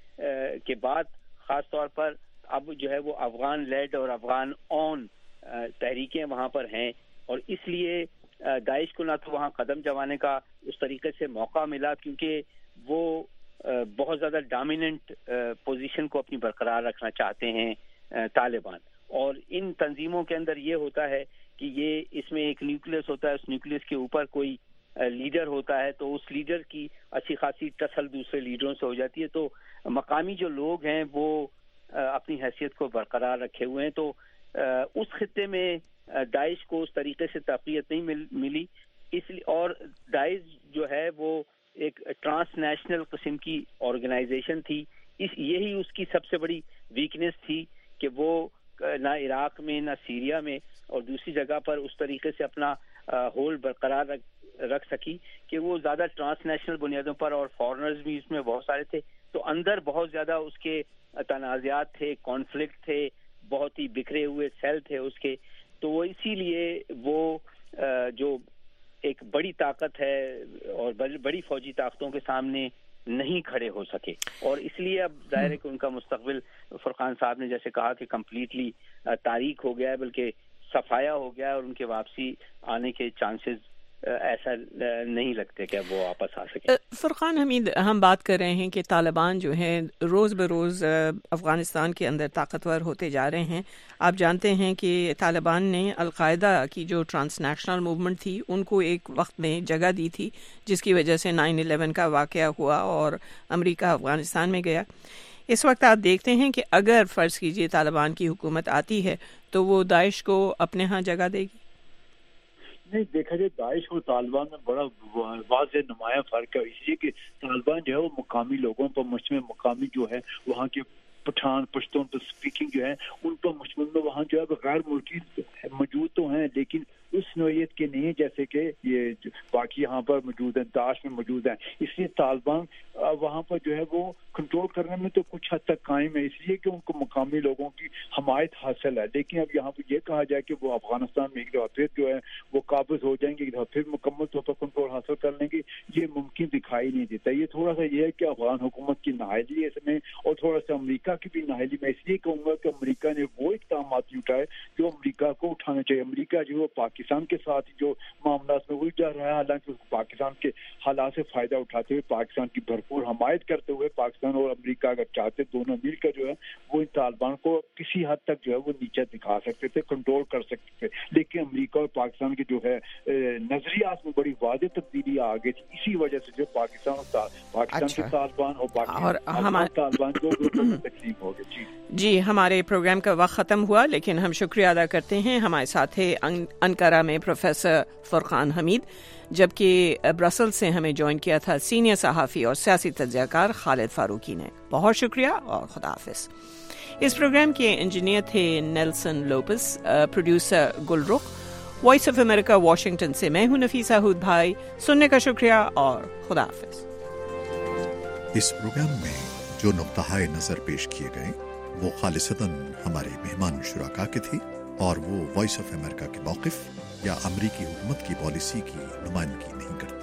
S13: के बाद ख़ास तौर पर अब जो है वो अफगान लेड और अफगान ऑन तहरीकें वहाँ पर हैं, और इसलिए दाइश को ना तो वहाँ कदम जमाने का उस तरीके से मौका मिला, क्योंकि वो बहुत ज़्यादा डोमिनेंट पोजीशन को अपनी बरकरार रखना चाहते हैं तालिबान। और इन तंजीमों के अंदर ये होता है कि ये इसमें एक न्यूक्लियस होता है, उस न्यूक्लियस के ऊपर कोई लीडर होता है, तो उस लीडर की अच्छी खासी टसल दूसरे लीडरों से हो जाती है। तो मकामी जो लोग हैं वो अपनी हैसियत को बरकरार रखे हुए हैं। तो उस खित्ते में दाइश को उस तरीके से तक़वियत नहीं मिली, इसलिए, और दाइश जो है वो एक ट्रांसनेशनल किस्म की ऑर्गेनाइजेशन थी। यही उसकी सबसे बड़ी वीकनेस थी कि वो ना इराक में ना सीरिया में और दूसरी जगह पर उस तरीके से अपना होल्ड बरकरार रख सकी कि वो ज़्यादा ट्रांसनेशनल बुनियादों पर, और फॉरेनर्स भी इसमें बहुत सारे थे, तो अंदर बहुत ज़्यादा उसके तनाज़ात थे, कॉन्फ्लिक्ट थे, बहुत ही बिखरे हुए सेल थे उसके। तो वो इसीलिए वो जो एक बड़ी ताकत है और बड़ी फौजी ताकतों के सामने नहीं खड़े हो सके, और इसलिए अब जाहिर है कि उनका मुस्तकबिल फुरकान साहब ने जैसे कहा कि कम्प्लीटली तारीख हो गया है, बल्कि सफाया हो गया है, और उनके वापसी आने के चांसेस ऐसा नहीं लगते कि वो वापस आ सके।
S1: फुरकान हमीद, हम बात कर रहे हैं कि तालिबान जो है रोज़ बरोज़ अफ़गानिस्तान के अंदर ताकतवर होते जा रहे हैं। आप जानते हैं कि तालिबान ने अलकायदा की जो ट्रांसनेशनल मूवमेंट थी उनको एक वक्त में जगह दी थी, जिसकी वजह से 9/11 का वाक़या हुआ और अमेरिका अफ़गानिस्तान में गया। इस वक्त आप देखते हैं कि अगर फ़र्ज़ कीजिए तालिबान की हुकूमत आती है तो वो दाइश को अपने यहाँ जगह देगी?
S18: नहीं, देखा जाए दाइश और तालिबान में बड़ा वाज़े नुमाया फ़र्क है, इसलिए कि तालिबान जो है वो मुकामी लोगों पर मुश्तमिल, मुकामी जो है वहाँ के पठान पश्तून पर स्पीकिंग जो है उन पर मुश्तमिल में वहाँ जो है गैर मुल्की मौजूद तो हैं, लेकिन उस नौइयत के नहीं जैसे कि ये बाकी यहाँ पर मौजूद हैं, दाश में मौजूद हैं। इसलिए तालिबान वहाँ पर जो है वो कंट्रोल करने में तो कुछ हद तक कायम है, इसलिए कि उनको मुकामी लोगों की हमायत हासिल है। लेकिन अब यहाँ पर ये कहा जाए कि वो अफगानिस्तान में एक दफ़ा फिर जो है वो काबिज हो जाएंगे, एक दफ़ा फिर मुकम्मल तौर पर कंट्रोल हासिल कर लेंगे, ये मुमकिन दिखाई नहीं देता। ये थोड़ा सा ये है कि अफगान हुकूमत की नाअहली है इसमें, और थोड़ा सा अमरीका की भी नाअहली। मैं इसलिए कहूँगा कि अमरीका ने वो इक़दाम उठाए जो अमरीका को उठाने चाहिए। अमरीका जो है पाकिस्तान के साथ जो मामला में उलझा रहा है, हालांकि पाकिस्तान के हालात से फायदा उठाते हुए, पाकिस्तान की भरपूर हमायत करते हुए, पाकिस्तान और अमेरिका अगर चाहते दोनों मिलकर जो है वो इन तालिबान को किसी हद तक जो है वो नीचे दिखा सकते थे, कंट्रोल कर सकते थे। लेकिन अमेरिका और पाकिस्तान की जो है नजरियात में बड़ी वाज़ेह तब्दीली आ गई थी, इसी वजह से जो पाकिस्तान के तालिबान और बाकी तालिबान को तकलीफ हो गई।
S1: जी, हमारे प्रोग्राम का वक्त ख़त्म हुआ, लेकिन हम शुक्रिया अदा करते हैं हमारे साथ है अनकारा में प्रोफेसर फुरकान हमीद, जबकि ब्रसल्स से हमें ज्वाइन किया था सीनियर सहाफ़ी और सियासी तज्ज़ियाकार खालिद फारूकी ने। बहुत शुक्रिया और खुदा हाफ़िज़। इस प्रोग्राम के इंजीनियर थे Nelson Lopes, producer Gulrukh Voice of America Washington से मैं हूं नफीसा हुद भाई। सुनने का शुक्रिया और खुदा हाफिज।
S19: इस प्रोग्राम में जो नुक्ताए नजर पेश किए गए वो खालिसतन हमारे मेहमान शुराका के थे और वो वॉइस ऑफ अमेरिका के मौक़िफ़ या अमरीकी हुकूमत की पॉलिसी की नुमाइंदगी नहीं करते।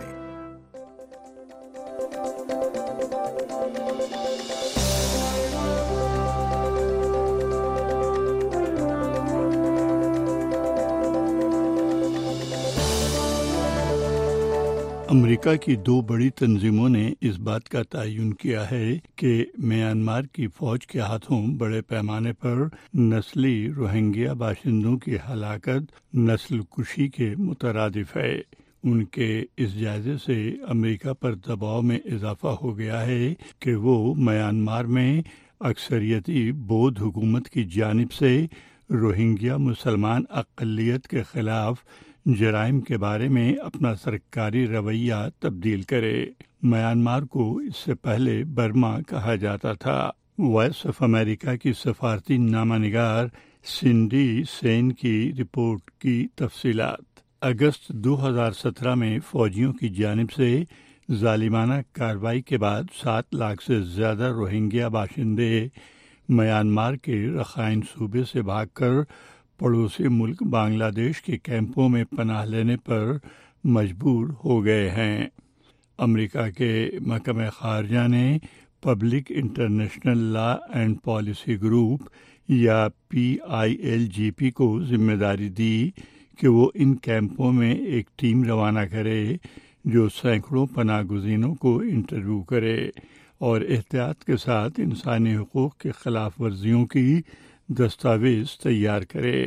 S20: अमेरिका की दो बड़ी तंजीमों ने इस बात का तयन किया है कि म्यांमार की फौज के हाथों बड़े पैमाने पर नस्ली रोहिंग्या बाशिंदों की हलाकत नस्ल कुशी के मुतरादिफ है। उनके इस जायजे से अमेरिका पर दबाव में इजाफा हो गया है कि वो म्यांमार में अक्सरियती बौद्ध हुकूमत की जानिब से रोहिंग्या मुसलमान अक़लियत के खिलाफ जराइम के बारे में अपना सरकारी रवैया तब्दील करे। म्यांमार को इससे पहले बर्मा कहा जाता था। वॉइस ऑफ अमेरिका की सफारती नामानिगार सिंडी सेन की रिपोर्ट की तफसीलात। अगस्त 2017 में फौजियों की जानिब से जालिमाना कार्रवाई के बाद 7 लाख से ज्यादा रोहिंग्या बाशिंदे म्यांमार के रखाइन सूबे से भागकर पड़ोसी मुल्क बांग्लादेश के कैंपों में पनाह लेने पर मजबूर हो गए हैं। अमेरिका के महकमे खारजा ने Public International Law and Policy Group या PILGP को जिम्मेदारी दी कि वो इन कैंपों में एक टीम रवाना करे जो सैकड़ों पनाहगुज़ीनों को इंटरव्यू करे और एहतियात के साथ इंसानी हुकूक के खिलाफ वर्जियों की दस्तावेज तैयार करे।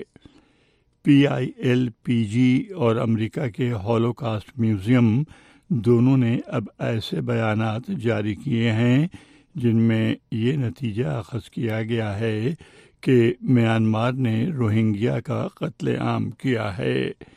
S20: PILPG और अमेरिका के हॉलोकास्ट म्यूजियम दोनों ने अब ऐसे बयानात जारी किए हैं जिनमें ये नतीजा अखज़ किया गया है कि म्यांमार ने रोहिंग्या का कत्लेआम किया है।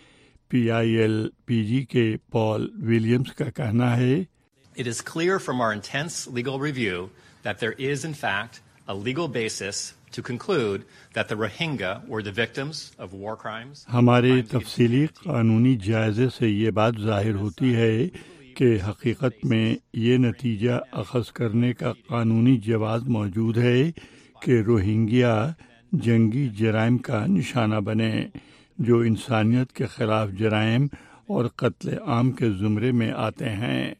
S20: PILPG के पॉल विलियम्स का कहना है,
S21: It is clear from our intense legal review that there is in fact a legal basis to conclude that the Rohingya were the victims of war crimes.
S20: हमारे तफसीली कानूनी जायजे से ये बात जाहिर होती है कि हकीकत में ये नतीजा अखज़ करने का कानूनी जवाज़ मौजूद है कि रोहिंग्या जंगी जराइम का निशाना बने जो इंसानियत के खिलाफ जराइम और कत्ल आम के ज़ुमरे में आते हैं।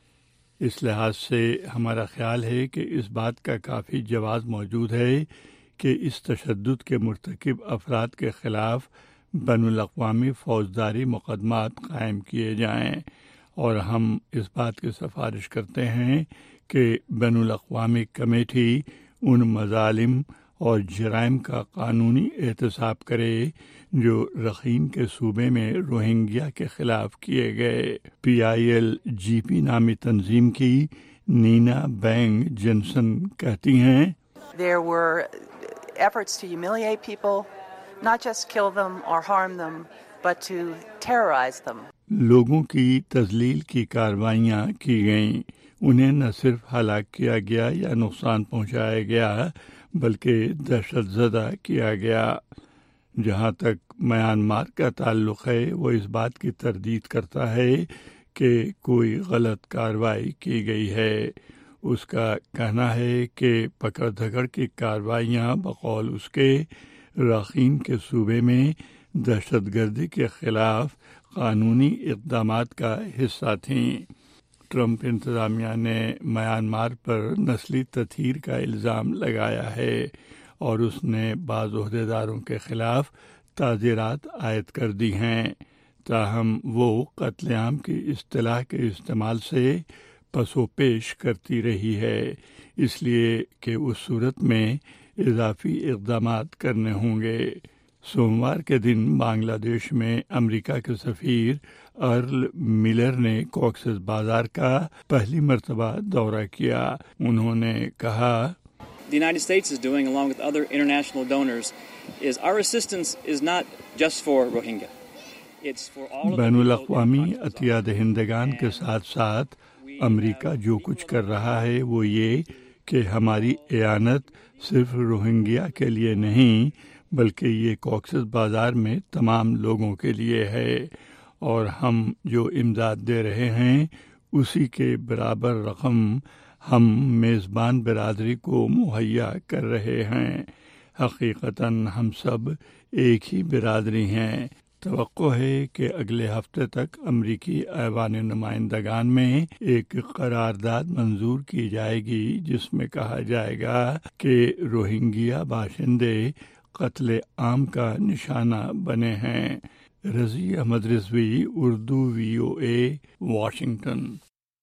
S20: इस लिहाज से हमारा ख्याल है कि इस बात का काफ़ी जवाज़ मौजूद है कि इस तशद्दुद के मुर्तकिब अफराद के ख़िलाफ़ बैनुल-अक़वामी फ़ौजदारी मुक़दमात कायम किए जाएं और हम इस बात की सिफारिश करते हैं कि बैनुल-अक़वामी कमेटी उन मज़ालिम और जराइम का कानूनी एहतसाब करे जो रखीन के सूबे में रोहिंग्या के खिलाफ किए गए। PILGP नामी तंजीम की नीना बैंग जनसन कहती हैं,
S22: There were efforts to humiliate people, not just kill them or harm them, but to terrorize them.
S20: लोगों की तजलील की कार्रवाइयाँ की गईं। उन्हें न सिर्फ हलाक किया गया या नुकसान पहुँचाया गया बल्कि दहशतज़दा किया गया। जहाँ तक म्यांमार का ताल्लुक़ है वो इस बात की तरदीद करता है कि कोई गलत कार्रवाई की गई है। उसका कहना है कि पकड़ धकड़ की कार्रवाइयाँ बकौल उसके राखीन के सूबे में दहशतगर्दी के खिलाफ कानूनी इक़दामात का हिस्सा थीं। ट्रंप इंतज़ामिया ने म्यांमार पर नस्ली तथहीर का इल्ज़ाम लगाया है और उसने बाज़ ओहदेदारों के खिलाफ ताज़ीरात आयद कर दी हैं। ताहम वो कत्लेआम की इस्तिलाह के इस्तेमाल से पसोपेश करती रही है, इसलिए कि उस सूरत में इजाफी इक़दामात करने होंगे। सोमवार के दिन बांग्लादेश में अमेरिका के सफ़ीर अर्ल मिलर ने कॉक्सेस बाजार का पहली मर्तबा दौरा किया। उन्होंने कहा,
S23: The United States is doing, along with other international donors, is our assistance is not just for Rohingya. It's for all of
S20: बैनुल-अक़वामी Atiya दहिंदगान के साथ साथ अमेरिका जो कुछ कर रहा है वो ये कि हमारी एआनत सिर्फ रोहिंग्या के लिए नहीं بلکہ یہ کوکسس بازار میں تمام لوگوں کے لیے ہے، اور ہم جو امداد دے رہے ہیں اسی کے برابر رقم ہم میزبان برادری کو مہیا کر رہے ہیں۔ حقیقتاً ہم سب ایک ہی برادری ہیں۔ توقع ہے کہ اگلے ہفتے تک امریکی ایوان نمائندگان میں ایک قرارداد منظور کی جائے گی جس میں کہا جائے گا کہ روہنگیا باشندے قتل عام کا نشانہ بنے ہیں۔ Razi Ahmed Rizvi, Urdu VOA، Washington.